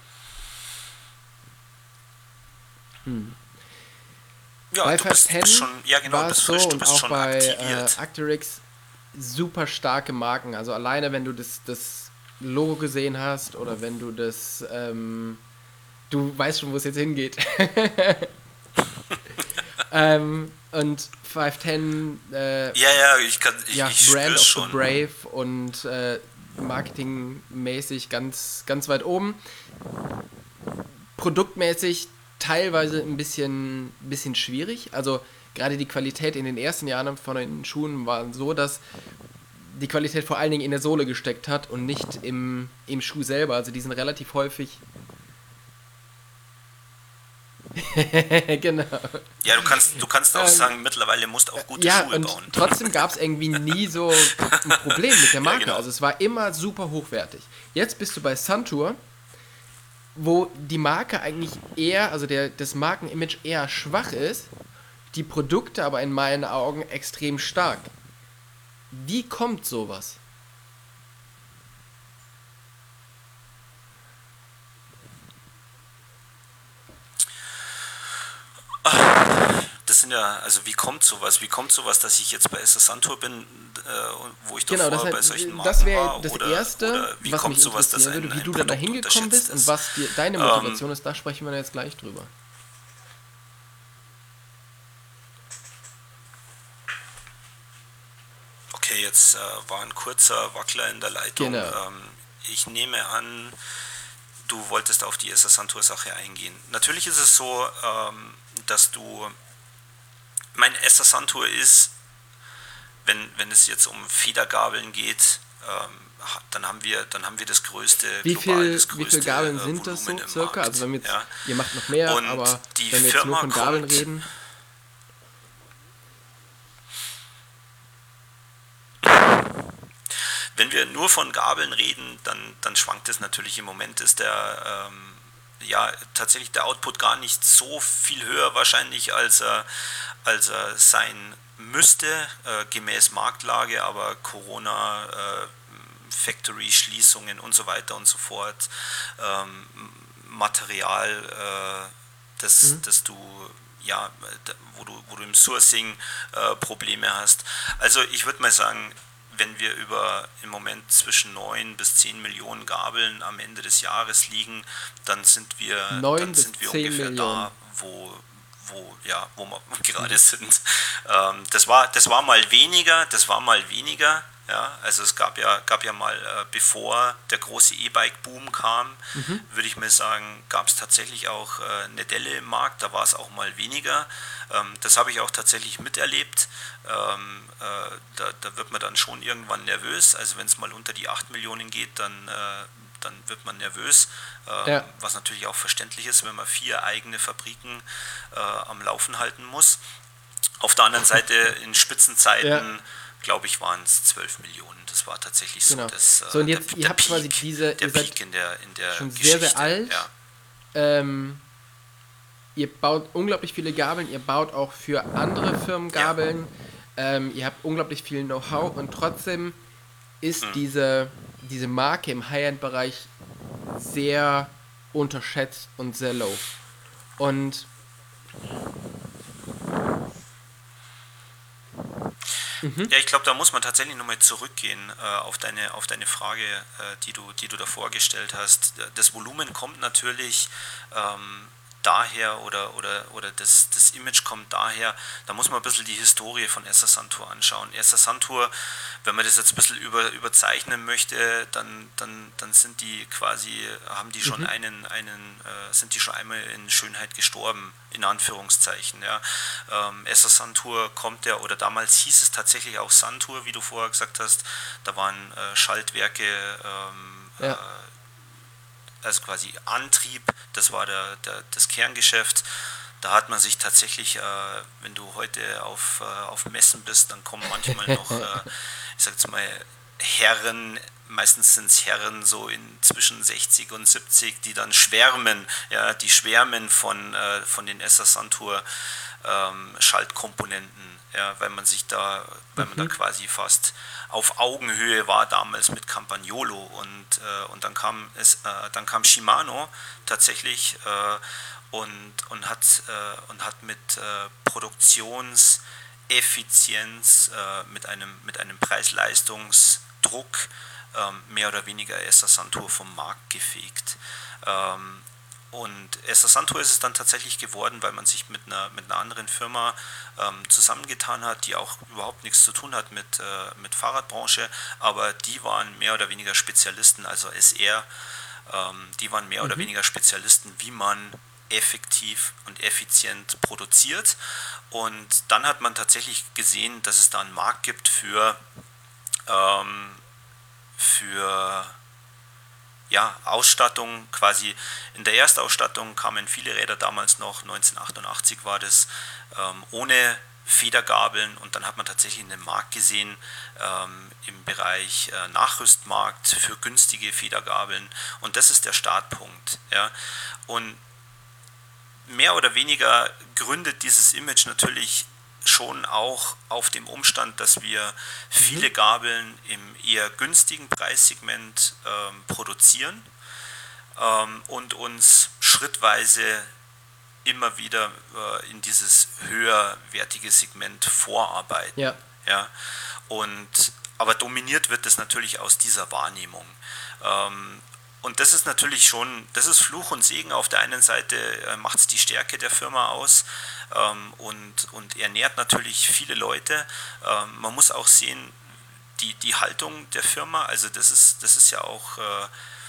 S2: Hm.
S3: Ja,
S2: bei
S3: du bist, du bist
S2: Five
S3: schon, ja genau,
S2: war
S3: du
S2: es
S3: bist
S2: so
S3: frisch, du
S2: und
S3: bist
S2: auch
S3: schon
S2: bei äh,
S3: aktiviert.
S2: Arc'teryx super starke Marken. Also alleine, wenn du das, das Logo gesehen hast oder wenn du das, ähm, du weißt schon, wo es jetzt hingeht. ähm, und Five Ten, äh,
S3: Ja, ja, ich kann, ich,
S2: ja,
S3: ich
S2: Brand
S3: spür's
S2: of
S3: schon.
S2: the Brave und äh, marketingmäßig ganz, ganz weit oben. Produktmäßig teilweise ein bisschen, bisschen schwierig. Also gerade die Qualität in den ersten Jahren von den Schuhen war so, dass die Qualität vor allen Dingen in der Sohle gesteckt hat und nicht im, im Schuh selber. Also die sind relativ häufig... Genau.
S3: Ja, du kannst, du kannst auch
S2: Ähm,
S3: sagen, mittlerweile musst auch gute
S2: Ja,
S3: Schuhe
S2: und
S3: bauen.
S2: trotzdem gab es irgendwie nie so ein Problem mit der Marke.
S3: Ja, genau.
S2: Also es war immer super hochwertig. Jetzt bist du bei Suntour, wo die Marke eigentlich eher, also der, das Markenimage eher schwach ist, die Produkte aber in meinen Augen extrem stark. Wie kommt sowas?
S3: Das sind ja, also wie kommt sowas? Wie kommt sowas, dass ich jetzt bei S S Suntour bin, äh, wo ich
S2: Genau,
S3: davor
S2: das,
S3: bei solchen Marken
S2: das wäre
S3: war?
S2: das
S3: oder,
S2: Erste,
S3: oder wie
S2: was
S3: kommt
S2: mich
S3: sowas, dass
S2: interessieren
S3: ein,
S2: würde, wie
S3: ein
S2: du da
S3: Produkt
S2: hingekommen
S3: unterschätzt
S2: bist und
S3: ist?
S2: was dir deine Motivation ist. Da sprechen wir jetzt gleich drüber.
S3: Okay, jetzt äh, war ein kurzer Wackler in der Leitung.
S2: Genau.
S3: Ähm, ich nehme an, du wolltest auf die S S Suntour-Sache eingehen. Natürlich ist es so, ähm, dass du, mein S S Suntour ist, wenn, wenn es jetzt um Federgabeln geht, ähm, ha- dann haben wir, dann haben wir das größte,
S2: Wie
S3: global
S2: viel,
S3: das
S2: wie
S3: größte
S2: viele Gabeln
S3: äh,
S2: sind das so
S3: Volumen im
S2: circa?
S3: Markt.
S2: Also wenn wir jetzt,
S3: Ja.
S2: ihr macht noch mehr,
S3: Und
S2: aber
S3: die
S2: wenn wir jetzt nur
S3: Firma
S2: von Gabeln
S3: kommt-
S2: reden,
S3: Wenn wir nur von Gabeln reden, dann, dann schwankt es natürlich. Im Moment ist der, ähm, ja, tatsächlich der Output gar nicht so viel höher wahrscheinlich, als er, als er sein müsste, äh, gemäß Marktlage, aber Corona, äh, Factory-Schließungen und so weiter und so fort, ähm, Material, äh, das,
S2: Mhm.
S3: das du, ja, da- wo du, wo du im Sourcing äh, Probleme hast. Also ich würde mal sagen, wenn wir über im Moment zwischen neun bis zehn Millionen Gabeln am Ende des Jahres liegen, dann sind wir,
S2: neun
S3: dann
S2: bis
S3: sind wir
S2: zehn
S3: ungefähr
S2: Millionen.
S3: da, wo, wo, ja, wo wir gerade sind. Ähm, das war, das war mal weniger, das war mal weniger. Ja, also es gab ja, gab ja mal, äh, bevor der große E-Bike-Boom kam,
S2: Mhm.
S3: würde ich mal sagen, gab es tatsächlich auch äh, eine Delle im Markt, da war es auch mal weniger. Ähm, das habe ich auch tatsächlich miterlebt. Ähm, äh, da, da wird man dann schon irgendwann nervös. Also wenn es mal unter die acht Millionen geht, dann, äh, dann wird man nervös. Ähm,
S2: Ja.
S3: Was natürlich auch verständlich ist, wenn man vier eigene Fabriken äh, am Laufen halten muss. Auf der anderen Seite in Spitzenzeiten,
S2: Ja.
S3: glaube ich, waren es zwölf Millionen. Das war tatsächlich so.
S2: Genau.
S3: Das, äh,
S2: So, und jetzt,
S3: der,
S2: ihr
S3: der
S2: habt quasi
S3: Peak,
S2: diese,
S3: der
S2: ihr seid
S3: Peak in der, in der
S2: schon sehr,
S3: Geschichte.
S2: sehr alt.
S3: Ja.
S2: Ähm, ihr baut unglaublich viele Gabeln, ihr baut auch für andere Firmen
S3: Ja.
S2: Gabeln, ähm, ihr habt unglaublich viel Know-how und trotzdem ist
S3: Mhm.
S2: diese, diese Marke im High-End-Bereich sehr unterschätzt und sehr low. Und
S3: Ja, ich glaube, da muss man tatsächlich nochmal zurückgehen äh, auf, deine, auf deine Frage, äh, die, du, die du davor gestellt hast. Das Volumen kommt natürlich ähm, daher oder, oder, oder das, das Image kommt daher, da muss man ein bisschen die Historie von S S Suntour anschauen. S S Suntour, wenn man das jetzt ein bisschen über, überzeichnen möchte, dann, dann, dann sind die quasi, haben die schon
S2: Mhm.
S3: einen, einen äh, sind die schon einmal in Schönheit gestorben, in Anführungszeichen. Ja. Ähm, S S Suntour kommt ja, oder damals hieß es tatsächlich auch Suntour, wie du vorher gesagt hast, da waren äh, Schaltwerke, ähm,
S2: Ja.
S3: äh, also quasi Antrieb, das war der, der, das Kerngeschäft. Da hat man sich tatsächlich, äh, wenn du heute auf, äh, auf Messen bist, dann kommen manchmal noch, äh, ich sag jetzt mal, Herren, meistens sind es Herren so in zwischen sechzig und siebzig, die dann schwärmen, ja, die schwärmen von, äh, von den Essa Santur ähm, Schaltkomponenten, ja, weil man sich da, weil man mhm. da quasi fast auf Augenhöhe war damals mit Campagnolo und, äh, und dann kam es, äh, dann kam Shimano tatsächlich äh, und, und hat äh, und hat mit äh, Produktionseffizienz, äh, mit einem mit einem Preis-Leistungs-Druck ähm, mehr oder weniger Essa Santur vom Markt gefegt. Ähm, Und Essa Santur ist es dann tatsächlich geworden, weil man sich mit einer, mit einer anderen Firma ähm, zusammengetan hat, die auch überhaupt nichts zu tun hat mit, äh, mit Fahrradbranche, aber die waren mehr oder weniger Spezialisten, also S R, ähm, die waren mehr mhm. oder weniger Spezialisten, wie man effektiv und effizient produziert. Und dann hat man tatsächlich gesehen, dass es da einen Markt gibt für, ähm, für ja, Ausstattung, quasi in der Erstausstattung kamen viele Räder damals noch, neunzehnhundertachtundachtzig war das, ähm, ohne Federgabeln und dann hat man tatsächlich einen Markt gesehen ähm, im Bereich äh, Nachrüstmarkt für günstige Federgabeln und das ist der Startpunkt. Ja. Und mehr oder weniger gründet dieses Image natürlich schon auch auf dem Umstand, dass wir viele Gabeln im eher günstigen Preissegment ähm, produzieren ähm, und uns schrittweise immer wieder äh, in dieses höherwertige Segment vorarbeiten.
S2: Ja.
S3: Ja? Und, aber dominiert wird es natürlich aus dieser Wahrnehmung. Ähm, Und das ist natürlich schon, das ist Fluch und Segen. Auf der einen Seite äh, macht es die Stärke der Firma aus ähm, und, und ernährt natürlich viele Leute. Ähm, man muss auch sehen, die, die Haltung der Firma, also das ist, das ist ja auch äh,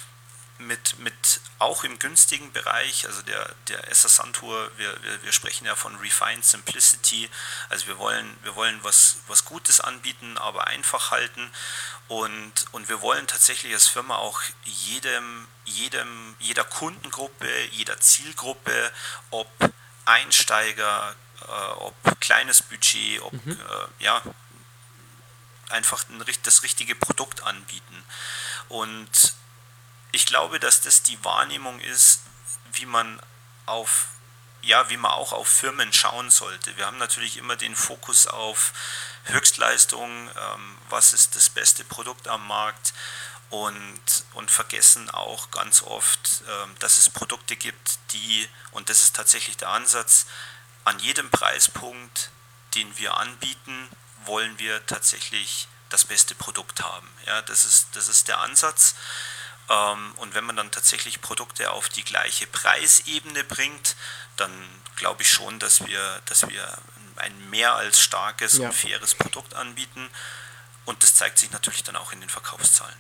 S3: mit, mit auch im günstigen Bereich, also der, der Essa Santur, wir, wir, wir sprechen ja von Refined Simplicity, also wir wollen, wir wollen was, was Gutes anbieten, aber einfach halten. Und, und wir wollen tatsächlich als Firma auch jedem, jedem, jeder Kundengruppe, jeder Zielgruppe, ob Einsteiger, äh, ob kleines Budget, ob mhm. äh, ja, einfach ein, das richtige Produkt anbieten. Und ich glaube, dass das die Wahrnehmung ist, wie man auf ja, wie man auch auf Firmen schauen sollte. Wir haben natürlich immer den Fokus auf Höchstleistung, ähm, was ist das beste Produkt am Markt und, und vergessen auch ganz oft, ähm, dass es Produkte gibt, die, und das ist tatsächlich der Ansatz, an jedem Preispunkt, den wir anbieten, wollen wir tatsächlich das beste Produkt haben. Ja, das ist, das ist der Ansatz. Und wenn man dann tatsächlich Produkte auf die gleiche Preisebene bringt, dann glaube ich schon, dass wir, dass wir ein mehr als starkes ja. und faires Produkt anbieten. Und das zeigt sich natürlich dann auch in den Verkaufszahlen.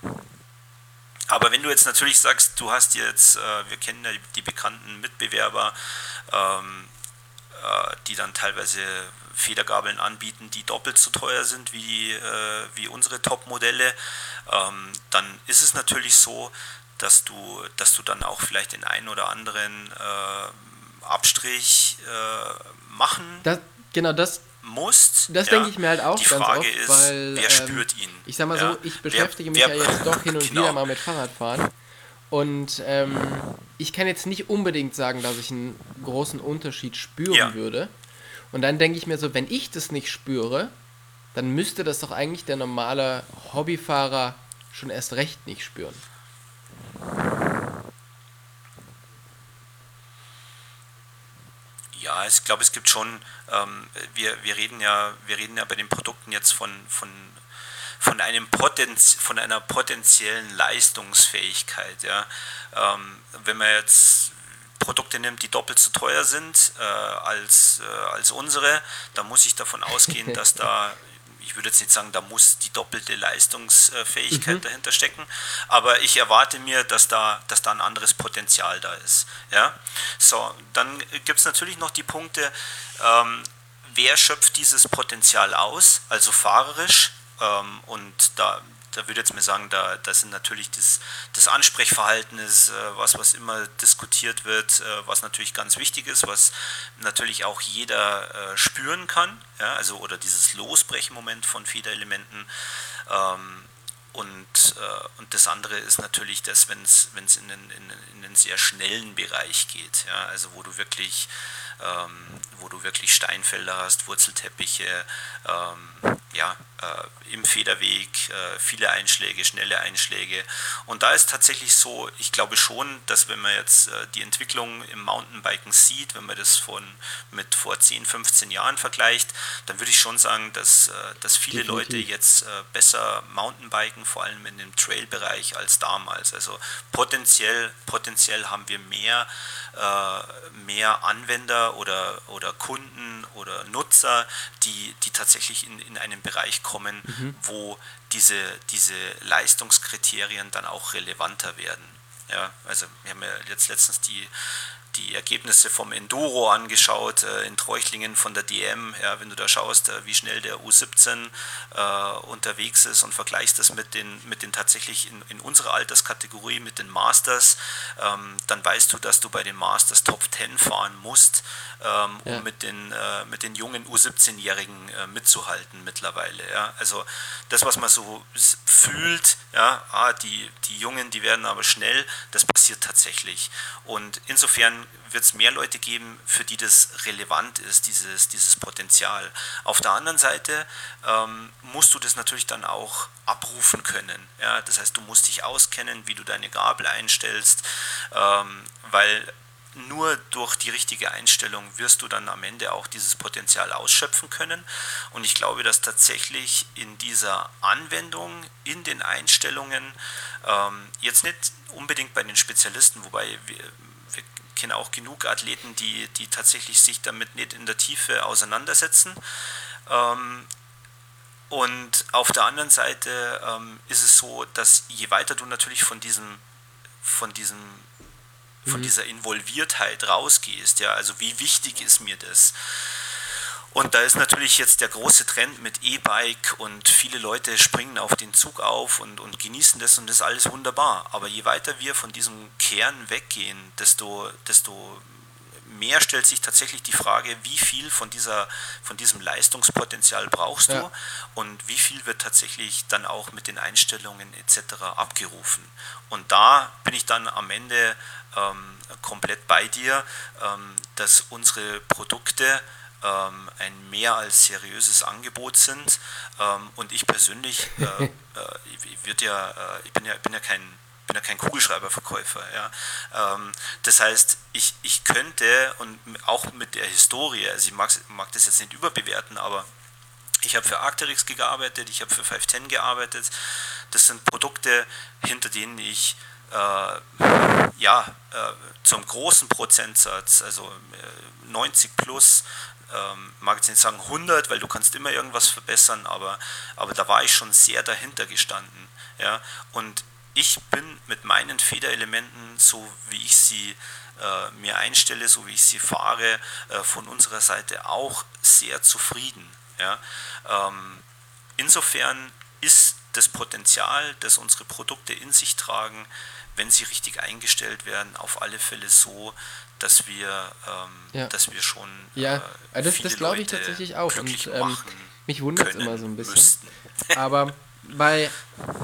S3: Aber wenn du jetzt natürlich sagst, du hast jetzt, äh, wir kennen ja die bekannten Mitbewerber, ähm, äh, die dann teilweise Federgabeln anbieten, die doppelt so teuer sind wie, äh, wie unsere Top-Modelle, ähm, dann ist es natürlich so, dass du, dass du dann auch vielleicht den einen oder anderen äh, Abstrich äh, machen
S2: das, genau das
S3: musst.
S2: Das
S3: ja.
S2: denke ich mir halt auch
S3: Die
S2: ganz
S3: Frage
S2: oft,
S3: ist,
S2: weil,
S3: wer
S2: ähm,
S3: spürt ihn?
S2: Ich sag mal
S3: ja.
S2: so, ich beschäftige
S3: wer,
S2: mich
S3: wer,
S2: ja jetzt doch hin und
S3: genau.
S2: wieder mal mit Fahrradfahren und ähm, ich kann jetzt nicht unbedingt sagen, dass ich einen großen Unterschied spüren
S3: ja.
S2: würde. Und dann denke ich mir so, wenn ich das nicht spüre, dann müsste das doch eigentlich der normale Hobbyfahrer schon erst recht nicht spüren.
S3: Ja, ich glaube, es gibt schon, ähm, wir, wir reden ja, wir reden ja bei den Produkten jetzt von, von, von, einem Potenz, von einer potenziellen Leistungsfähigkeit. Ja. Ähm, wenn man jetzt Produkte nimmt, die doppelt so teuer sind äh, als, äh, als unsere, dann muss ich davon ausgehen, dass da, ich würde jetzt nicht sagen, da muss die doppelte Leistungsfähigkeit mhm. dahinter stecken, aber ich erwarte mir, dass da, dass da ein anderes Potenzial da ist. Ja? So, dann gibt es natürlich noch die Punkte, ähm, wer schöpft dieses Potenzial aus, also fahrerisch, ähm, und da da würde ich jetzt mal sagen, da, da sind natürlich das, das Ansprechverhalten ist äh, was, was immer diskutiert wird, äh, was natürlich ganz wichtig ist, was natürlich auch jeder äh, spüren kann, ja, also oder dieses Losbrechmoment von Federelementen. Ähm, und, äh, und das andere ist natürlich das, wenn es in, in, in einen sehr schnellen Bereich geht, ja, also wo du wirklich ähm, wo du wirklich Steinfelder hast, Wurzelteppiche, ähm, ja, äh, im Federweg, äh, viele Einschläge, schnelle Einschläge. Und da ist tatsächlich so, ich glaube schon, dass wenn man jetzt äh, die Entwicklung im Mountainbiken sieht, wenn man das von, mit vor zehn, fünfzehn Jahren vergleicht, dann würde ich schon sagen, dass, äh, dass viele Definitiv. Leute jetzt äh, besser Mountainbiken, vor allem in dem Trail-Bereich, als damals. Also potenziell, potenziell haben wir mehr, äh, mehr Anwender oder, oder Kunden oder Nutzer, die, die tatsächlich in, in einen Bereich kommen, mhm. wo diese, diese Leistungskriterien dann auch relevanter werden. Ja, also wir haben ja jetzt letztens die, die Ergebnisse vom Enduro angeschaut, äh, in Treuchlingen von der D M, ja, wenn du da schaust, äh, wie schnell der U siebzehn äh, unterwegs ist und vergleichst das mit den, mit den tatsächlich in, in unserer Alterskategorie mit den Masters, ähm, dann weißt du, dass du bei den Masters Top zehn fahren musst, ähm, ja. um mit den, äh, mit den jungen U siebzehn-Jährigen äh, mitzuhalten mittlerweile. Ja. Also das, was man so fühlt, ja, ah, die, die Jungen, die werden aber schnell, das passiert tatsächlich. Und insofern wird es mehr Leute geben, für die das relevant ist, dieses, dieses Potenzial. Auf der anderen Seite ähm, musst du das natürlich dann auch abrufen können. Ja? Das heißt, du musst dich auskennen, wie du deine Gabel einstellst, ähm, weil nur durch die richtige Einstellung wirst du dann am Ende auch dieses Potenzial ausschöpfen können. Und ich glaube, dass tatsächlich in dieser Anwendung, in den Einstellungen, ähm, jetzt nicht unbedingt bei den Spezialisten, wobei wir, wir kennen auch genug Athleten, die, die tatsächlich sich damit nicht in der Tiefe auseinandersetzen. Ähm, und auf der anderen Seite ähm, ist es so, dass je weiter du natürlich von diesem, von diesem von mhm. dieser Involviertheit rausgehst, ja, also wie wichtig ist mir das? Und da ist natürlich jetzt der große Trend mit E-Bike und viele Leute springen auf den Zug auf und, und genießen das und das ist alles wunderbar. Aber je weiter wir von diesem Kern weggehen, desto, desto mehr stellt sich tatsächlich die Frage, wie viel von, dieser, von diesem Leistungspotenzial brauchst du ja. und wie viel wird tatsächlich dann auch mit den Einstellungen et cetera abgerufen. Und da bin ich dann am Ende ähm, komplett bei dir, ähm, dass unsere Produkte ähm, ein mehr als seriöses Angebot sind ähm, und ich persönlich äh, äh, ich, wird ja, äh, ich bin ja, bin ja kein bin ja kein Kugelschreiberverkäufer. Ja. Ähm, das heißt, ich, ich könnte und auch mit der Historie, also ich mag, mag das jetzt nicht überbewerten, aber ich habe für Arc'teryx gearbeitet, ich habe für five ten gearbeitet. Das sind Produkte, hinter denen ich äh, ja, äh, zum großen Prozentsatz, also äh, neunzig plus, ähm, mag jetzt nicht sagen hundert, weil du kannst immer irgendwas verbessern, aber, aber da war ich schon sehr dahinter gestanden. Ja. Und ich bin mit meinen Federelementen, so wie ich sie äh, mir einstelle, so wie ich sie fahre, äh, von unserer Seite auch sehr zufrieden. Ja? Ähm, insofern ist das Potenzial, das unsere Produkte in sich tragen, wenn sie richtig eingestellt werden, auf alle Fälle so, dass wir, ähm, ja. dass wir schon
S2: ja,
S3: äh,
S2: das,
S3: viele
S2: das glaube ich
S3: Leute
S2: tatsächlich auch.
S3: glücklich
S2: Und ähm,
S3: machen
S2: mich wundert es immer so ein bisschen.
S3: Müssten.
S2: Aber bei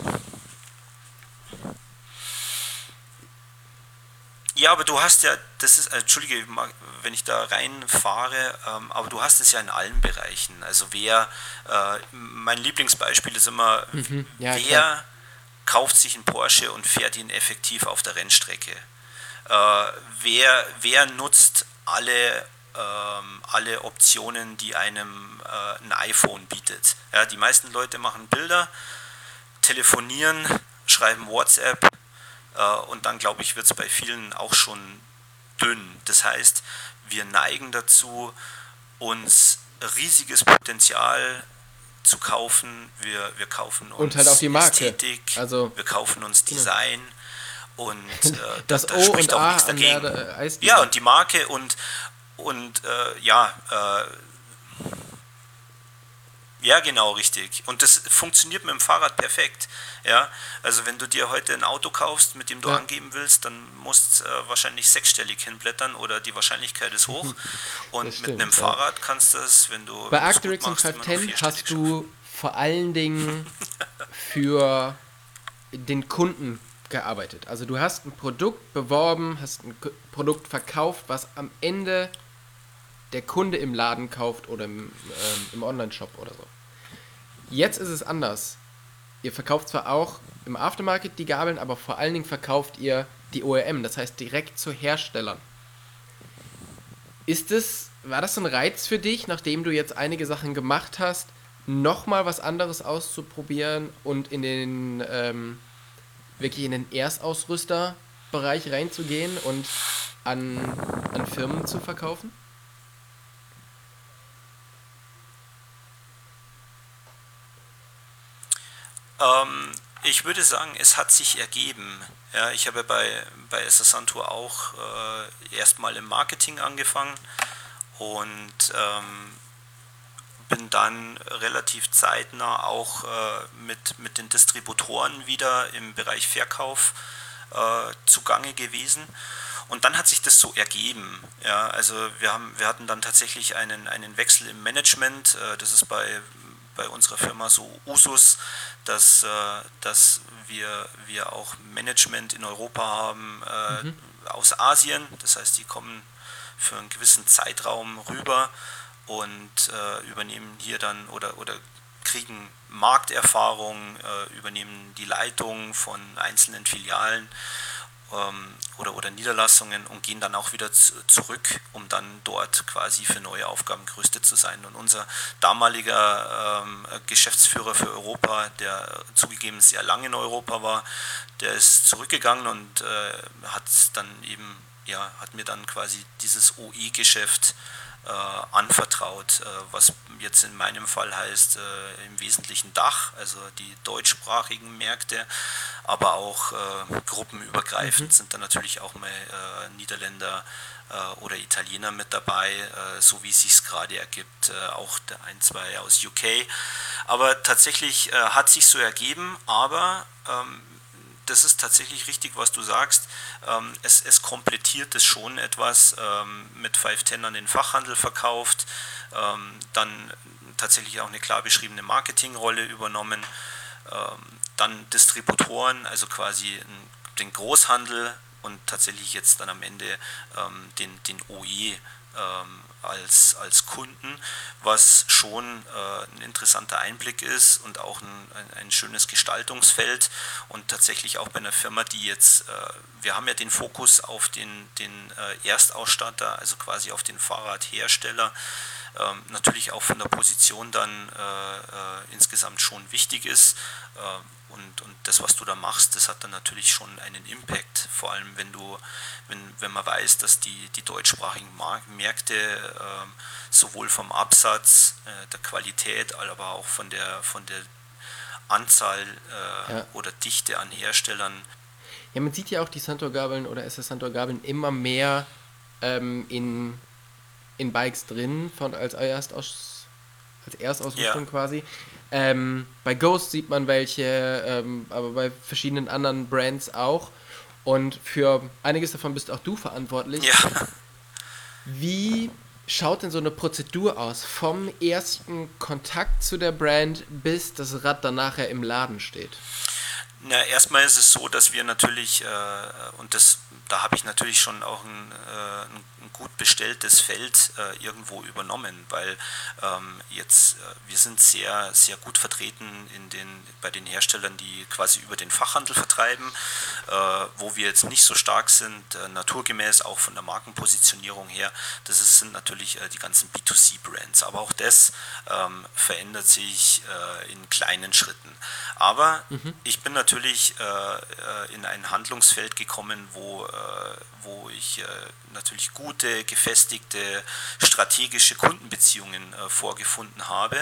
S3: Ja, aber du hast ja, das ist, entschuldige, wenn ich da reinfahre, ähm, aber du hast es ja in allen Bereichen. Also wer, äh, mein Lieblingsbeispiel ist immer,
S2: mhm, ja,
S3: wer
S2: klar.
S3: kauft sich einen Porsche und fährt ihn effektiv auf der Rennstrecke? Äh, wer, wer nutzt alle, ähm, alle Optionen, die einem äh, ein iPhone bietet? Ja, die meisten Leute machen Bilder, telefonieren, schreiben WhatsApp, und dann, glaube ich, wird es bei vielen auch schon dünn. Das heißt, wir neigen dazu, uns riesiges Potenzial zu kaufen. Wir, wir kaufen uns
S2: und halt auch die Marke.
S3: Ästhetik,
S2: also,
S3: wir kaufen uns Design und äh,
S2: das
S3: da, da
S2: O
S3: spricht
S2: und
S3: auch
S2: A
S3: nichts dagegen.
S2: Der, äh,
S3: ja, und die Marke und, und äh, ja, äh, Ja, genau, richtig. Und das funktioniert mit dem Fahrrad perfekt. Ja, also wenn du dir heute ein Auto kaufst, mit dem du
S2: Ja,
S3: angeben willst, dann musst äh, wahrscheinlich sechsstellig hinblättern oder die Wahrscheinlichkeit ist hoch.
S2: das
S3: Und mit einem
S2: stimmt. Ja.
S3: Fahrrad kannst du es, wenn du
S2: Bei
S3: wenn du es gut
S2: Arc'teryx und
S3: machst, immer nur
S2: fünfhundertzehn
S3: vierstellig
S2: hast
S3: schaffen.
S2: du vor allen Dingen für den Kunden gearbeitet. Also du hast ein Produkt beworben, hast ein K- Produkt verkauft, was am Ende der Kunde im Laden kauft oder im, ähm, im Online-Shop oder so. Jetzt ist es anders. Ihr verkauft zwar auch im Aftermarket die Gabeln, aber vor allen Dingen verkauft ihr die O E M, das heißt direkt zu Herstellern. Ist es, war das so ein Reiz für dich, nachdem du jetzt einige Sachen gemacht hast, nochmal was anderes auszuprobieren und in den ähm, wirklich in den Erstausrüsterbereich reinzugehen und an, an Firmen zu verkaufen?
S3: Ähm, ich würde sagen, es hat sich ergeben. Ja, ich habe bei, bei S S Santur auch äh, erstmal im Marketing angefangen und ähm, bin dann relativ zeitnah auch äh, mit, mit den Distributoren wieder im Bereich Verkauf äh, zugange gewesen. Und dann hat sich das so ergeben. Ja, also wir, haben, wir hatten dann tatsächlich einen, einen Wechsel im Management. Äh, das ist bei, bei unserer Firma so Usus, dass, äh, dass wir, wir auch Management in Europa haben
S2: Mhm.
S3: äh, aus Asien. Das heißt, die kommen für einen gewissen Zeitraum rüber und äh, übernehmen hier dann oder, oder kriegen Markterfahrung, äh, übernehmen die Leitung von einzelnen Filialen ähm, oder, oder Niederlassungen und gehen dann auch wieder zu, zurück, um dann dort quasi für neue Aufgaben gerüstet zu sein. Und unser damaliger ähm, Geschäftsführer für Europa, der zugegeben sehr lange in Europa war, der ist zurückgegangen und äh, hat dann eben, ja, hat mir dann quasi dieses O E-Geschäft äh, anvertraut, äh, was jetzt in meinem Fall heißt äh, im Wesentlichen Dach, also die deutschsprachigen Märkte, aber auch äh, gruppenübergreifend
S2: Mhm.
S3: sind dann natürlich auch mal äh, Niederländer äh, oder Italiener mit dabei, äh, so wie es sich gerade ergibt, äh, auch der ein, zwei aus U K. Aber tatsächlich äh, hat sich so ergeben, aber ähm, das ist tatsächlich richtig, was du sagst. Ähm, es, es komplettiert es schon etwas, ähm, mit fünf zehn an den Fachhandel verkauft, ähm, dann tatsächlich auch eine klar beschriebene Marketingrolle übernommen, ähm, dann Distributoren, also quasi den Großhandel und tatsächlich jetzt dann am Ende ähm, den, den O E ähm, als, als Kunden, was schon äh, ein interessanter Einblick ist und auch ein, ein, ein schönes Gestaltungsfeld und tatsächlich auch bei einer Firma, die jetzt, äh, wir haben ja den Fokus auf den, den äh, Erstausstatter, also quasi auf den Fahrradhersteller, ähm, natürlich auch von der Position dann äh, äh, insgesamt schon wichtig ist. Äh, und, und das, was du da machst, das hat dann natürlich schon einen Impact, vor allem wenn du, wenn, wenn man weiß, dass die, die deutschsprachigen Märkte äh, sowohl vom Absatz, äh, der Qualität, aber auch von der, von der Anzahl äh,
S2: Ja.
S3: oder Dichte an Herstellern.
S2: Ja, man sieht ja auch die Santor-Gabeln oder S S Santor-Gabeln immer mehr ähm, in, in Bikes drin, von, als, Erstaus, als
S3: Ja,
S2: Erstausrüstung quasi. Ähm, bei Ghost sieht man welche, ähm, aber bei verschiedenen anderen Brands auch. Und für einiges davon bist auch du verantwortlich.
S3: ja.
S2: Wie schaut denn so eine Prozedur aus? Vom ersten Kontakt zu der Brand bis das Rad dann nachher im Laden steht.
S3: Na, erstmal ist es so, dass wir natürlich, äh, und das, da habe ich natürlich schon auch ein, äh, ein gut bestelltes Feld äh, irgendwo übernommen, weil ähm, jetzt, äh, wir sind sehr, sehr gut vertreten in den, bei den Herstellern, die quasi über den Fachhandel vertreiben, äh, wo wir jetzt nicht so stark sind, äh, naturgemäß auch von der Markenpositionierung her, das ist, sind natürlich äh, die ganzen B zwei C-Brands, aber auch das ähm, verändert sich äh, in kleinen Schritten. Aber
S2: Mhm.
S3: ich bin natürlich natürlich äh, in ein Handlungsfeld gekommen, wo, äh, wo ich äh, natürlich gute, gefestigte, strategische Kundenbeziehungen äh, vorgefunden habe.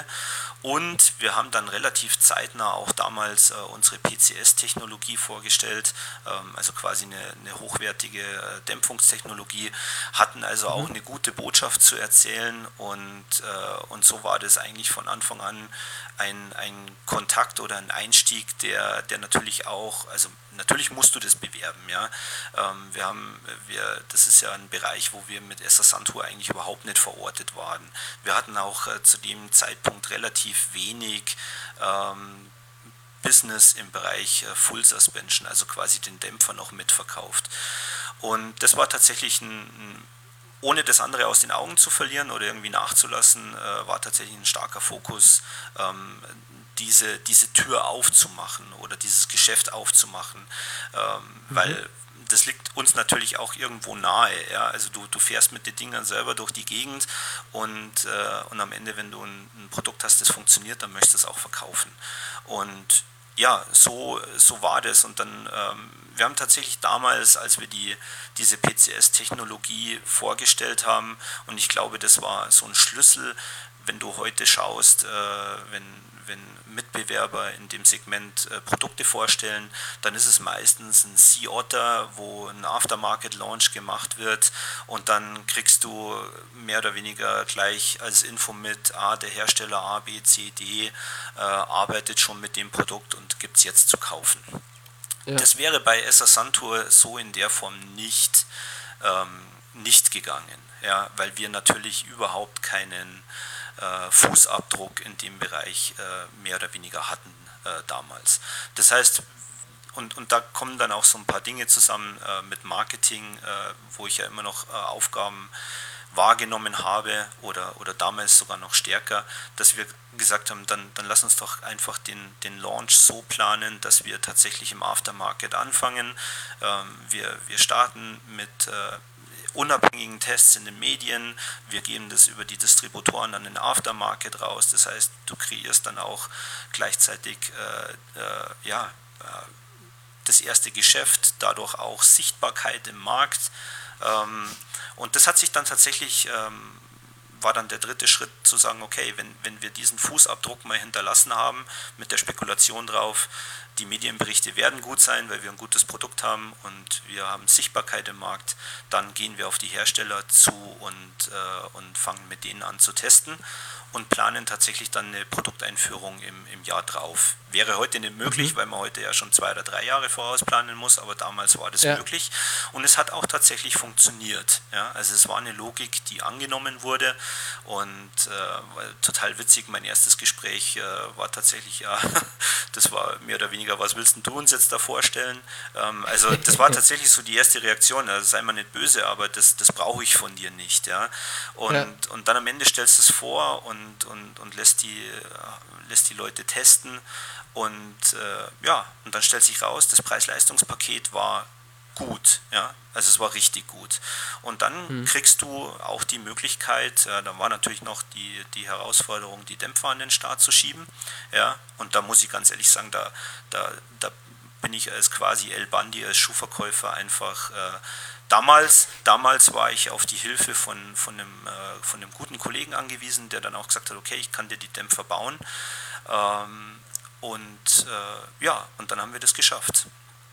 S3: Und wir haben dann relativ zeitnah auch damals äh, unsere P C S-Technologie vorgestellt, ähm, also quasi eine, eine hochwertige äh, Dämpfungstechnologie, hatten also auch eine gute Botschaft zu erzählen und, äh, und so war das eigentlich von Anfang an ein, ein Kontakt oder ein Einstieg, der, der natürlich auch, also natürlich musst du das bewerben, ja. Ähm, wir haben, wir, das ist ja ein Bereich, wo wir mit Essasantur eigentlich überhaupt nicht verortet waren. Wir hatten auch äh, zu dem Zeitpunkt relativ wenig ähm, Business im Bereich äh, Full Suspension, also quasi den Dämpfer noch mitverkauft. Und das war tatsächlich ein, ein ohne das andere aus den Augen zu verlieren oder irgendwie nachzulassen, äh, war tatsächlich ein starker Fokus, ähm, diese, diese Tür aufzumachen oder dieses Geschäft aufzumachen, ähm, mhm. weil das liegt uns natürlich auch irgendwo nahe. Ja? Also du, du fährst mit den Dingern selber durch die Gegend und, äh, und am Ende, wenn du ein, ein Produkt hast, das funktioniert, dann möchtest du es auch verkaufen. Und ja, so, so war das und dann, ähm, wir haben tatsächlich damals, als wir die, diese P C S-Technologie vorgestellt haben und ich glaube, das war so ein Schlüssel, wenn du heute schaust, äh, wenn, wenn Mitbewerber in dem Segment äh, Produkte vorstellen, dann ist es meistens ein Sea Otter, wo ein Aftermarket-Launch gemacht wird und dann kriegst du mehr oder weniger gleich als Info mit, ah, der Hersteller A, B, C, D äh, arbeitet schon mit dem Produkt und gibt es jetzt zu kaufen. Ja. Das wäre bei Essasantur so in der Form nicht, ähm, nicht gegangen, ja, weil wir natürlich überhaupt keinen äh, Fußabdruck in dem Bereich äh, mehr oder weniger hatten äh, damals. Das heißt, und, und da kommen dann auch so ein paar Dinge zusammen äh, mit Marketing, äh, wo ich ja immer noch äh, Aufgaben wahrgenommen habe oder, oder damals sogar noch stärker, dass wir gesagt haben, dann, dann lass uns doch einfach den, den Launch so planen, dass wir tatsächlich im Aftermarket anfangen. Ähm, wir, wir starten mit äh, unabhängigen Tests in den Medien, wir geben das über die Distributoren an den Aftermarket raus, das heißt, du kreierst dann auch gleichzeitig äh, äh, ja, äh, das erste Geschäft, dadurch auch Sichtbarkeit im Markt. Ähm, und das hat sich dann tatsächlich, ähm, war dann der dritte Schritt zu sagen, okay, wenn, wenn wir diesen Fußabdruck mal hinterlassen haben, mit der Spekulation drauf, die Medienberichte werden gut sein, weil wir ein gutes Produkt haben und wir haben Sichtbarkeit im Markt, dann gehen wir auf die Hersteller zu und, äh, und fangen mit denen an zu testen und planen tatsächlich dann eine Produkteinführung im, im Jahr drauf. Wäre heute nicht möglich, mhm. weil man heute ja schon zwei oder drei Jahre voraus planen muss, aber damals war das ja. möglich und es hat auch tatsächlich funktioniert. Ja? Also es war eine Logik, die angenommen wurde und äh, total witzig, mein erstes Gespräch äh, war tatsächlich, ja, das war mehr oder weniger, was willst du uns jetzt da vorstellen? Ähm, also das war tatsächlich so die erste Reaktion, also sei mal nicht böse, aber das, das brauche ich von dir nicht. Ja? Und, ja. und dann am Ende stellst du es vor und Und, und, und lässt, die, lässt die Leute testen und äh, ja, und dann stellt sich raus, das Preis-Leistungs-Paket war gut, ja, also es war richtig gut. Und dann mhm. kriegst du auch die Möglichkeit, äh, da war natürlich noch die, die Herausforderung, die Dämpfer an den Start zu schieben, ja, und da muss ich ganz ehrlich sagen, da, da, da bin ich als quasi El Bandi, als Schuhverkäufer einfach äh, Damals, damals war ich auf die Hilfe von, von, einem, äh, von einem guten Kollegen angewiesen, der dann auch gesagt hat, okay, ich kann dir die Dämpfer bauen. Ähm, und äh, ja, und dann haben wir das geschafft.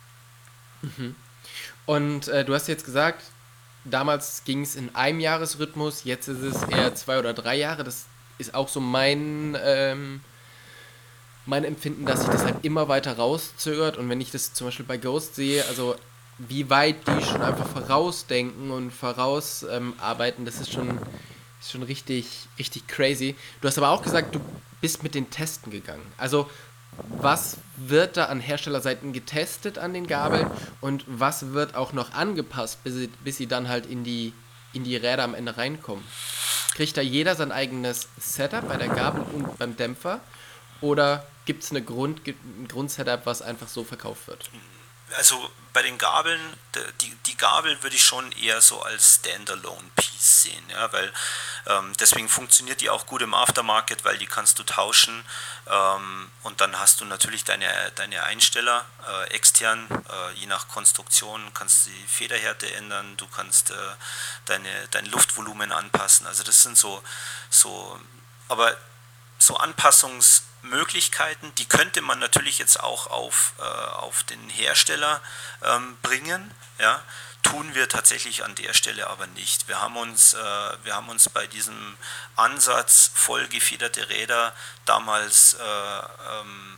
S2: Mhm. Und äh, du hast jetzt gesagt, damals ging es in einem Jahresrhythmus, jetzt ist es eher zwei oder drei Jahre. Das ist auch so mein, ähm, mein Empfinden, dass sich das halt immer weiter rauszögert. Und wenn ich das zum Beispiel bei Ghost sehe, also wie weit die schon einfach vorausdenken und vorausarbeiten, ähm, das ist schon, ist schon richtig, richtig crazy. Du hast aber auch gesagt, du bist mit den Testen gegangen. Also was wird da an Herstellerseiten getestet an den Gabeln und was wird auch noch angepasst, bis sie, bis sie dann halt in die, in die Räder am Ende reinkommen? Kriegt da jeder sein eigenes Setup bei der Gabel und beim Dämpfer oder gibt es eine Grund, ein Grundsetup, was einfach so verkauft wird?
S3: Also bei den Gabeln, die, die Gabel würde ich schon eher so als Standalone-Piece sehen, ja, weil Ähm, deswegen funktioniert die auch gut im Aftermarket, weil die kannst du tauschen, ähm, und dann hast du natürlich deine, deine Einsteller äh, extern, äh, je nach Konstruktion kannst du die Federhärte ändern, du kannst äh, deine, dein Luftvolumen anpassen. Also das sind so, so aber so Anpassungsmöglichkeiten, die könnte man natürlich jetzt auch auf, äh, auf den Hersteller ähm, bringen, ja. Tun wir tatsächlich an der Stelle aber nicht. Wir haben uns, äh, wir haben uns bei diesem Ansatz, voll gefederte Räder damals äh, ähm,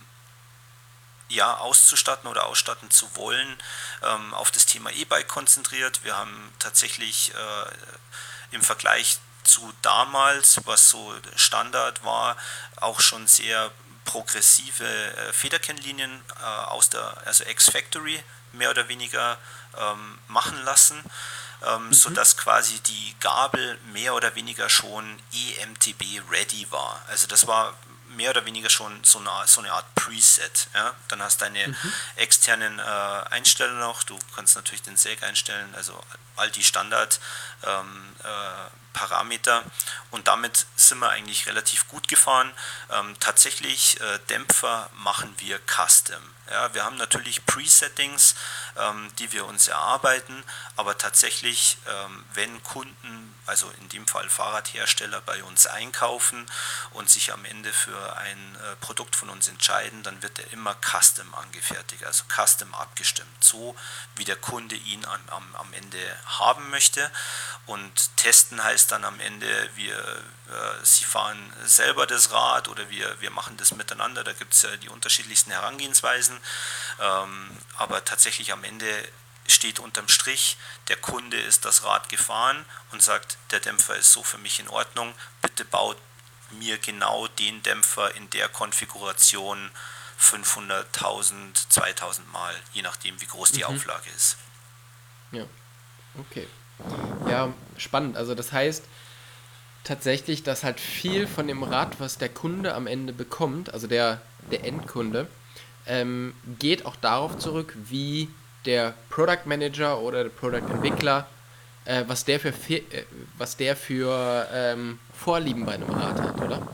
S3: ja, auszustatten oder ausstatten zu wollen, ähm, auf das Thema E-Bike konzentriert. Wir haben tatsächlich äh, im Vergleich zu damals, was so Standard war, auch schon sehr progressive äh, Federkennlinien äh, aus der, also X-Factory mehr oder weniger ähm, machen lassen, ähm, mhm. sodass quasi die Gabel mehr oder weniger schon E M T B ready war. Also das war mehr oder weniger schon so eine, so eine Art Preset. Ja? Dann hast du deine mhm. externen äh, Einsteller noch, du kannst natürlich den Säg einstellen, also all die Standard ähm, äh, Parameter, und damit sind wir eigentlich relativ gut gefahren. Ähm, tatsächlich äh, Dämpfer machen wir custom. Ja, wir haben natürlich Presettings, ähm, die wir uns erarbeiten, aber tatsächlich, ähm, wenn Kunden, also in dem Fall Fahrradhersteller, bei uns einkaufen und sich am Ende für ein äh, Produkt von uns entscheiden, dann wird er immer custom angefertigt, also custom abgestimmt, so wie der Kunde ihn am, am, am Ende haben möchte. Und testen heißt dann am Ende, wir, äh, sie fahren selber das Rad oder wir, wir machen das miteinander, da gibt es ja die unterschiedlichsten Herangehensweisen. Ähm, aber tatsächlich am Ende steht unterm Strich, der Kunde ist das Rad gefahren und sagt, der Dämpfer ist so für mich in Ordnung, bitte baut mir genau den Dämpfer in der Konfiguration fünfhundert, tausend, zweitausend Mal, je nachdem wie groß die mhm. Auflage ist.
S2: Ja, okay. Ja, spannend. Also das heißt tatsächlich, dass halt viel von dem Rad, was der Kunde am Ende bekommt, also der, der Endkunde, ähm, geht auch darauf zurück, wie der Product Manager oder der Product Entwickler, äh, was der für, äh, was der für ähm, Vorlieben bei einem Rad hat, oder?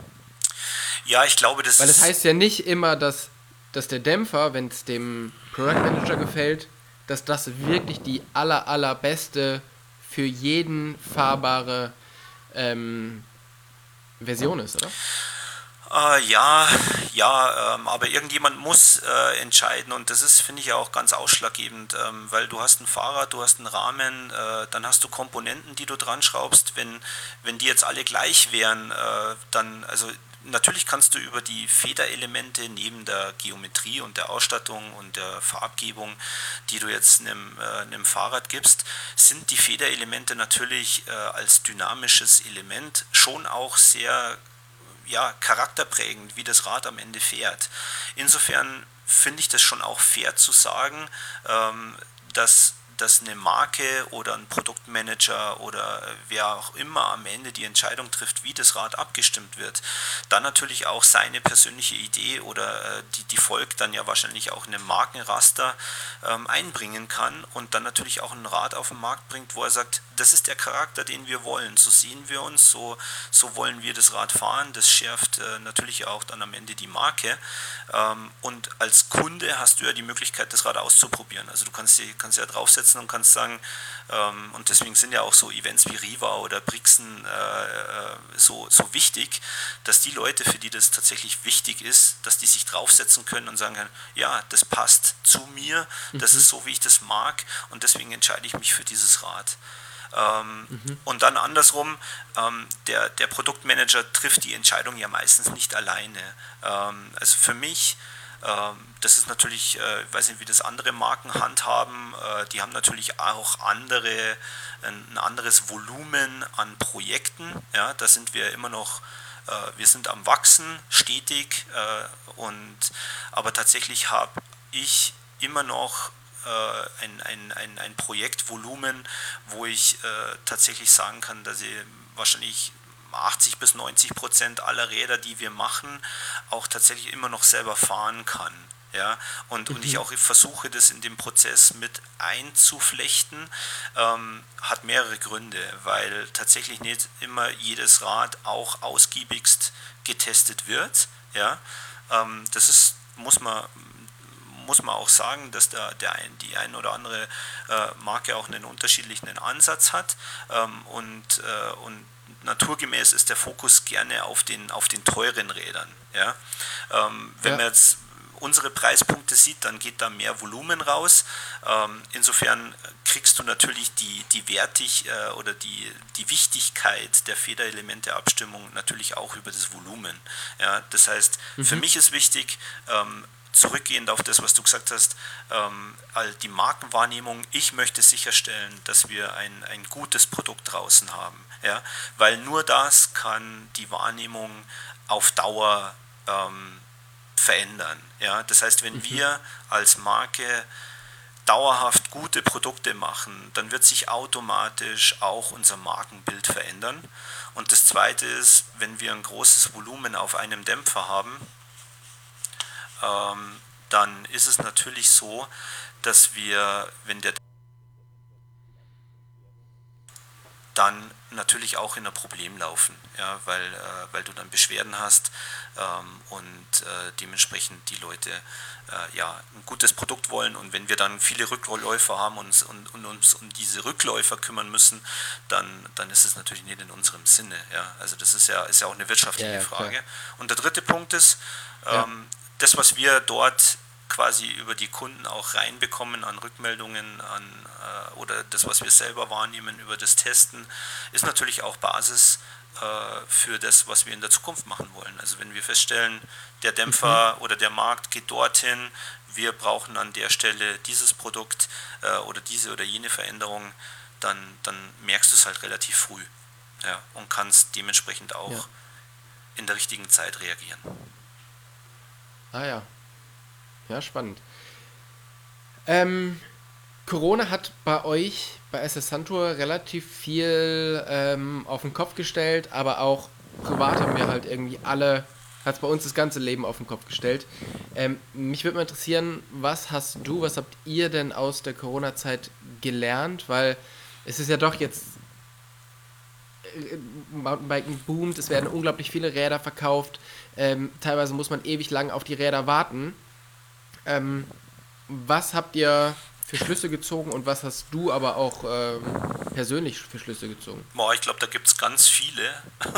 S3: Ja, ich glaube, das
S2: Weil das heißt ja nicht immer, dass, dass der Dämpfer, wenn es dem Product Manager gefällt, dass das wirklich die aller, allerbeste, für jeden fahrbare ähm, Version ist, oder?
S3: Äh, ja, ja, ähm, aber irgendjemand muss äh, entscheiden, und das ist, finde ich, ja auch ganz ausschlaggebend, ähm, weil du hast ein Fahrrad, du hast einen Rahmen, äh, dann hast du Komponenten, die du dran schraubst. Wenn, wenn die jetzt alle gleich wären, äh, dann, also natürlich kannst du über die Federelemente neben der Geometrie und der Ausstattung und der Farbgebung, die du jetzt einem, äh, einem Fahrrad gibst, sind die Federelemente natürlich äh, als dynamisches Element schon auch sehr ja, charakterprägend, wie das Rad am Ende fährt. Insofern finde ich das schon auch fair zu sagen, ähm, dass, dass eine Marke oder ein Produktmanager oder wer auch immer am Ende die Entscheidung trifft, wie das Rad abgestimmt wird, dann natürlich auch seine persönliche Idee oder äh, die, die folgt dann ja wahrscheinlich auch einem Markenraster ähm, einbringen kann und dann natürlich auch ein Rad auf den Markt bringt, wo er sagt, das ist der Charakter, den wir wollen, so sehen wir uns, so, so wollen wir das Rad fahren, das schärft äh, natürlich auch dann am Ende die Marke, ähm, und als Kunde hast du ja die Möglichkeit, das Rad auszuprobieren, also du kannst, die, kannst ja draufsetzen und kannst sagen, ähm, und deswegen sind ja auch so Events wie Riva oder Brixen äh, so, so wichtig, dass die Leute, für die das tatsächlich wichtig ist, dass die sich draufsetzen können und sagen können, ja, das passt zu mir, das mhm. ist so, wie ich das mag, und deswegen entscheide ich mich für dieses Rad. Ähm, mhm. Und dann andersrum, ähm, der, der Produktmanager trifft die Entscheidung ja meistens nicht alleine. Ähm, also für mich, ähm, das ist natürlich, äh, ich weiß nicht, wie das andere Marken handhaben, äh, die haben natürlich auch andere, ein, ein anderes Volumen an Projekten. Ja, da sind wir immer noch, äh, wir sind am Wachsen, stetig, äh, und aber tatsächlich habe ich immer noch Ein, ein, ein, ein Projektvolumen, wo ich äh, tatsächlich sagen kann, dass ich wahrscheinlich achtzig bis neunzig Prozent aller Räder, die wir machen, auch tatsächlich immer noch selber fahren kann. Ja, und, und ich auch versuche, das in den Prozess mit einzuflechten, ähm, hat mehrere Gründe, weil tatsächlich nicht immer jedes Rad auch ausgiebigst getestet wird. Ja, ähm, das ist, muss man, muss man auch sagen, dass da der ein, die ein oder andere äh, Marke auch einen unterschiedlichen Ansatz hat, ähm, und, äh, und naturgemäß ist der Fokus gerne auf den, auf den teuren Rädern. Ja? Ähm, wenn
S2: Ja.
S3: man jetzt unsere Preispunkte sieht, dann geht da mehr Volumen raus. Ähm, insofern kriegst du natürlich die, die Wertig äh, oder die, die Wichtigkeit der Federelemente-Abstimmung natürlich auch über das Volumen. Ja? Das heißt, mhm. für mich ist wichtig, ähm, zurückgehend auf das, was du gesagt hast, ähm, die Markenwahrnehmung, ich möchte sicherstellen, dass wir ein, ein gutes Produkt draußen haben. Ja? Weil nur das kann die Wahrnehmung auf Dauer ähm, verändern. Ja? Das heißt, wenn mhm. wir als Marke dauerhaft gute Produkte machen, dann wird sich automatisch auch unser Markenbild verändern. Und das Zweite ist, wenn wir ein großes Volumen auf einem Dämpfer haben, ähm, dann ist es natürlich so, dass wir, wenn der dann natürlich auch in ein Problem laufen, ja, weil, äh, weil du dann Beschwerden hast ähm, und äh, dementsprechend die Leute äh, ja, ein gutes Produkt wollen, und wenn wir dann viele Rückläufer haben und, und, und uns um diese Rückläufer kümmern müssen, dann, dann ist es natürlich nicht in unserem Sinne. Ja. Also das ist ja, ist ja auch eine wirtschaftliche ja, ja, Frage. Klar. Und der dritte Punkt ist, ähm, ja. das, was wir dort quasi über die Kunden auch reinbekommen an Rückmeldungen an, äh, oder das, was wir selber wahrnehmen über das Testen, ist natürlich auch Basis äh, für das, was wir in der Zukunft machen wollen. Also wenn wir feststellen, der Dämpfer mhm. oder der Markt geht dorthin, wir brauchen an der Stelle dieses Produkt äh, oder diese oder jene Veränderung, dann, dann merkst du es halt relativ früh, ja, und kannst dementsprechend auch ja. in der richtigen Zeit reagieren.
S2: Ah ja. Ja, spannend. Ähm, Corona hat bei euch, bei S S Santur, relativ viel ähm, auf den Kopf gestellt, aber auch privat haben wir halt irgendwie alle, hat es bei uns das ganze Leben auf den Kopf gestellt. Ähm, mich würde mal interessieren, was hast du, was habt ihr denn aus der Corona-Zeit gelernt? Weil es ist ja doch jetzt, äh, Mountainbiken boomt, es werden unglaublich viele Räder verkauft, ähm, teilweise muss man ewig lang auf die Räder warten. Ähm, was habt ihr für Schlüsse gezogen und was hast du aber auch ähm, persönlich für Schlüsse gezogen?
S3: Boah, ich glaube, da gibt es ganz viele.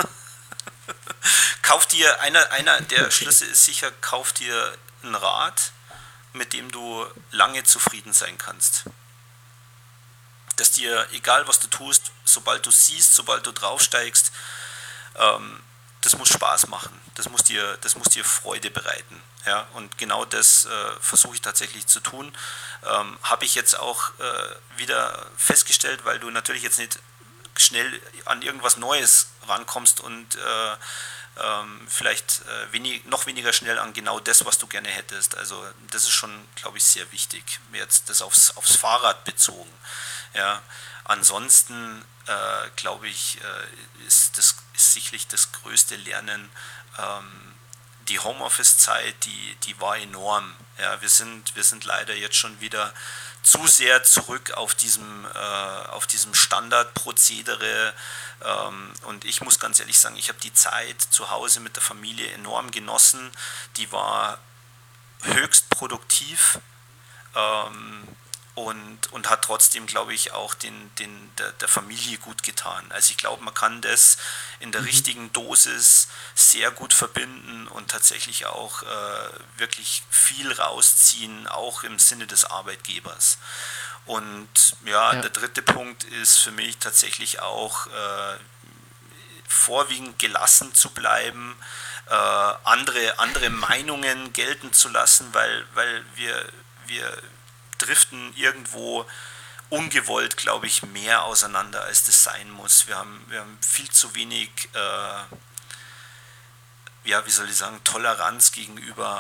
S3: Kauf dir, einer, einer der Schlüsse ist sicher, kauf dir ein Rad, mit dem du lange zufrieden sein kannst. Dass dir, egal was du tust, sobald du siehst, sobald du draufsteigst, ähm, das muss Spaß machen, das muss dir, das muss dir Freude bereiten. Ja, und genau das äh, versuche ich tatsächlich zu tun. Ähm, habe ich jetzt auch äh, wieder festgestellt, weil du natürlich jetzt nicht schnell an irgendwas Neues rankommst und äh, ähm, vielleicht äh, wenig, noch weniger schnell an genau das, was du gerne hättest. Also das ist schon, glaube ich, sehr wichtig. Jetzt das aufs, aufs Fahrrad bezogen. Ja. Ansonsten äh, glaube ich, äh, ist das ist sicherlich das größte Lernen. Ähm, die Homeoffice-Zeit, die, die war enorm. Ja, wir sind, wir sind leider jetzt schon wieder zu sehr zurück auf diesem, äh, auf diesem Standardprozedere. Ähm, und ich muss ganz ehrlich sagen, ich habe die Zeit zu Hause mit der Familie enorm genossen. Die war höchst produktiv. Ähm, Und, und hat trotzdem, glaube ich, auch den, den, der, der Familie gut getan. Also ich glaube, man kann das in der mhm. richtigen Dosis sehr gut verbinden und tatsächlich auch äh, wirklich viel rausziehen, auch im Sinne des Arbeitgebers. Und ja, ja. der dritte Punkt ist für mich tatsächlich auch äh, vorwiegend gelassen zu bleiben, äh, andere, andere Meinungen gelten zu lassen, weil, weil wir, wir driften irgendwo ungewollt, glaube ich, mehr auseinander, als das sein muss. Wir haben, wir haben viel zu wenig, äh, ja, wie soll ich sagen, Toleranz gegenüber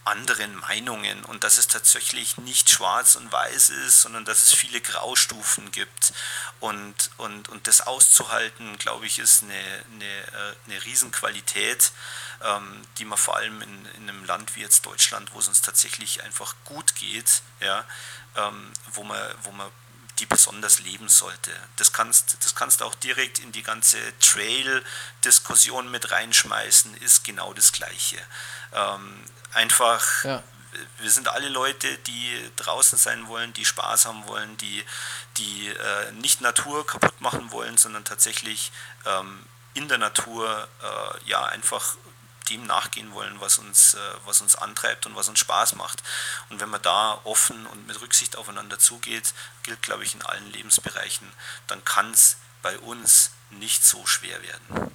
S3: anderen Meinungen und dass es tatsächlich nicht schwarz und weiß ist, sondern dass es viele Graustufen gibt. Und, und, und das auszuhalten, glaube ich, ist eine, eine, eine Riesenqualität, ähm, die man vor allem in, in einem Land wie jetzt Deutschland, wo es uns tatsächlich einfach gut geht, ja, ähm, wo man, wo man die besonders leben sollte. Das kannst, das kannst auch direkt in die ganze Trail-Diskussion mit reinschmeißen, ist genau das Gleiche. Ähm, einfach, ja. Wir sind alle Leute, die draußen sein wollen, die Spaß haben wollen, die, die äh, nicht Natur kaputt machen wollen, sondern tatsächlich ähm, in der Natur äh, ja einfach dem nachgehen wollen, was uns, äh, was uns antreibt und was uns Spaß macht. Und wenn man da offen und mit Rücksicht aufeinander zugeht, gilt, glaube ich, in allen Lebensbereichen, dann kann es bei uns nicht so schwer werden.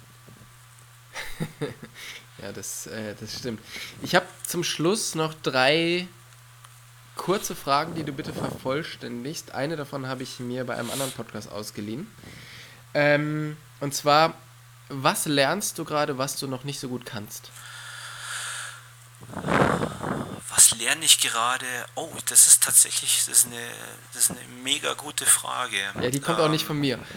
S2: Ja, das, äh, das stimmt. Ich habe zum Schluss noch drei kurze Fragen, die du bitte vervollständigst. Eine davon habe ich mir bei einem anderen Podcast ausgeliehen. Ähm, und zwar, was lernst du gerade, was du noch nicht so gut kannst?
S3: Was lerne ich gerade? Oh, das ist tatsächlich, das ist eine, das ist eine mega gute Frage.
S2: Ja, die kommt ähm, auch nicht von mir.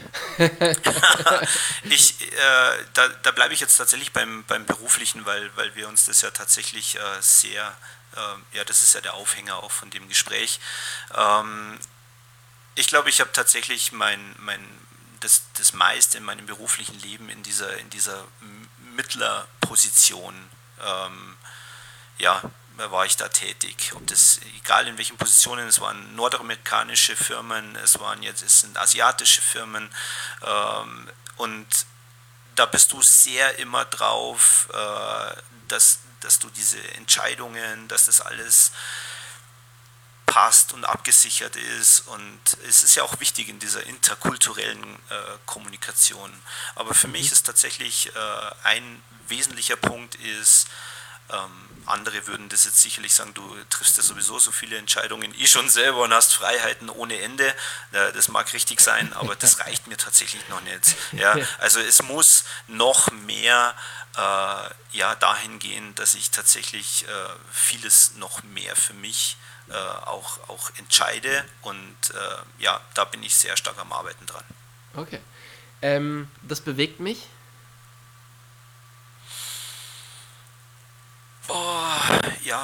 S3: ich, äh, da da bleibe ich jetzt tatsächlich beim, beim Beruflichen, weil, weil wir uns das ja tatsächlich äh, sehr, äh, ja, das ist ja der Aufhänger auch von dem Gespräch. Ähm, ich glaube, ich habe tatsächlich mein, mein, das, das meiste in meinem beruflichen Leben in dieser, in dieser Mittlerposition, ähm, ja, war ich da tätig. Ob das, egal in welchen Positionen, es waren nordamerikanische Firmen, es waren jetzt, es sind asiatische Firmen, ähm, und da bist du sehr immer drauf, äh, dass, dass du diese Entscheidungen, dass das alles passt und abgesichert ist, und es ist ja auch wichtig in dieser interkulturellen äh, Kommunikation. Aber für mich ist tatsächlich äh, ein wesentlicher Punkt ist, ähm, andere würden das jetzt sicherlich sagen, du triffst ja sowieso so viele Entscheidungen eh schon selber und hast Freiheiten ohne Ende. Äh, das mag richtig sein, aber das reicht mir tatsächlich noch nicht. Ja, also es muss noch mehr äh, ja, dahin gehen, dass ich tatsächlich äh, vieles noch mehr für mich äh, auch, auch entscheide, und äh, ja, da bin ich sehr stark am Arbeiten dran.
S2: Okay. Ähm, das bewegt mich?
S3: Oh, ja,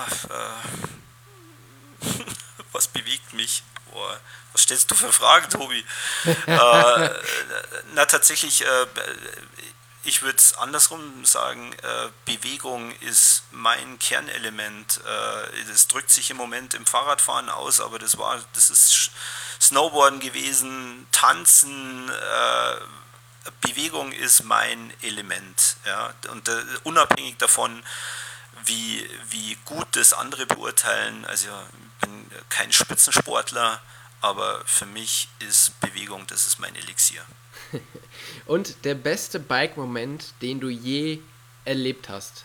S3: äh, was bewegt mich? Boah, was stellst du für Fragen, Tobi? äh, na, tatsächlich, äh, ich würde es andersrum sagen, äh, Bewegung ist mein Kernelement. Äh, das drückt sich im Moment im Fahrradfahren aus, aber das war, das ist Snowboarden gewesen, Tanzen, äh, Bewegung ist mein Element. Ja? Und äh, unabhängig davon, Wie, wie gut das andere beurteilen. Also ich bin kein Spitzensportler, aber für mich ist Bewegung, das ist mein Elixier.
S2: Und der beste Bike-Moment, den du je erlebt hast?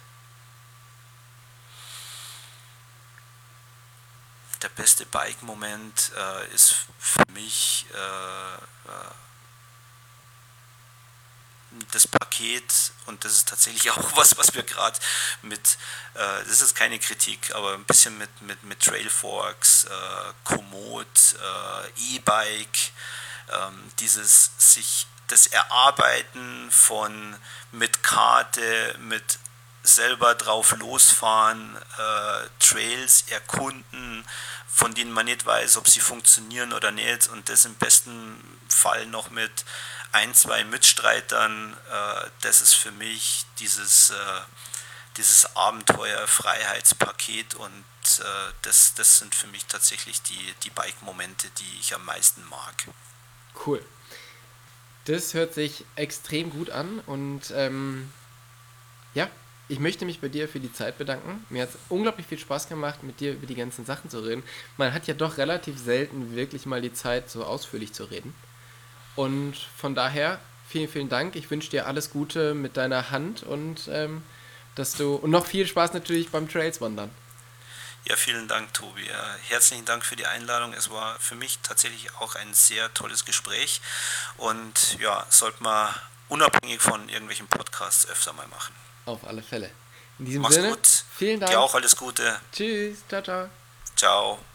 S3: Der beste Bike-Moment äh, ist für mich äh, äh, das Paket, und das ist tatsächlich auch was, was wir gerade mit, äh, das ist keine Kritik, aber ein bisschen mit, mit, mit Trailforks, äh, Komoot, äh, E-Bike, ähm, dieses sich, das Erarbeiten von mit Karte, mit selber drauf losfahren, äh, Trails erkunden, von denen man nicht weiß, ob sie funktionieren oder nicht, und das im besten Fall noch mit ein, zwei Mitstreitern, äh, das ist für mich dieses, äh, dieses Abenteuer-Freiheitspaket, und äh, das, das sind für mich tatsächlich die, die Bike-Momente, die ich am meisten mag.
S2: Cool. Das hört sich extrem gut an, und ähm, ja, ich möchte mich bei dir für die Zeit bedanken. Mir hat es unglaublich viel Spaß gemacht, mit dir über die ganzen Sachen zu reden. Man hat ja doch relativ selten wirklich mal die Zeit, so ausführlich zu reden. Und von daher, vielen, vielen Dank. Ich wünsche dir alles Gute mit deiner Hand, und ähm, dass du und noch viel Spaß natürlich beim Trailswandern.
S3: Ja, vielen Dank, Tobi. Herzlichen Dank für die Einladung. Es war für mich tatsächlich auch ein sehr tolles Gespräch, und ja, sollte man unabhängig von irgendwelchen Podcasts öfter mal machen.
S2: Auf alle Fälle. In diesem
S3: Mach's
S2: Sinne,
S3: gut.
S2: Vielen Dank.
S3: Dir auch alles Gute.
S2: Tschüss. Ciao, ciao.
S3: Ciao.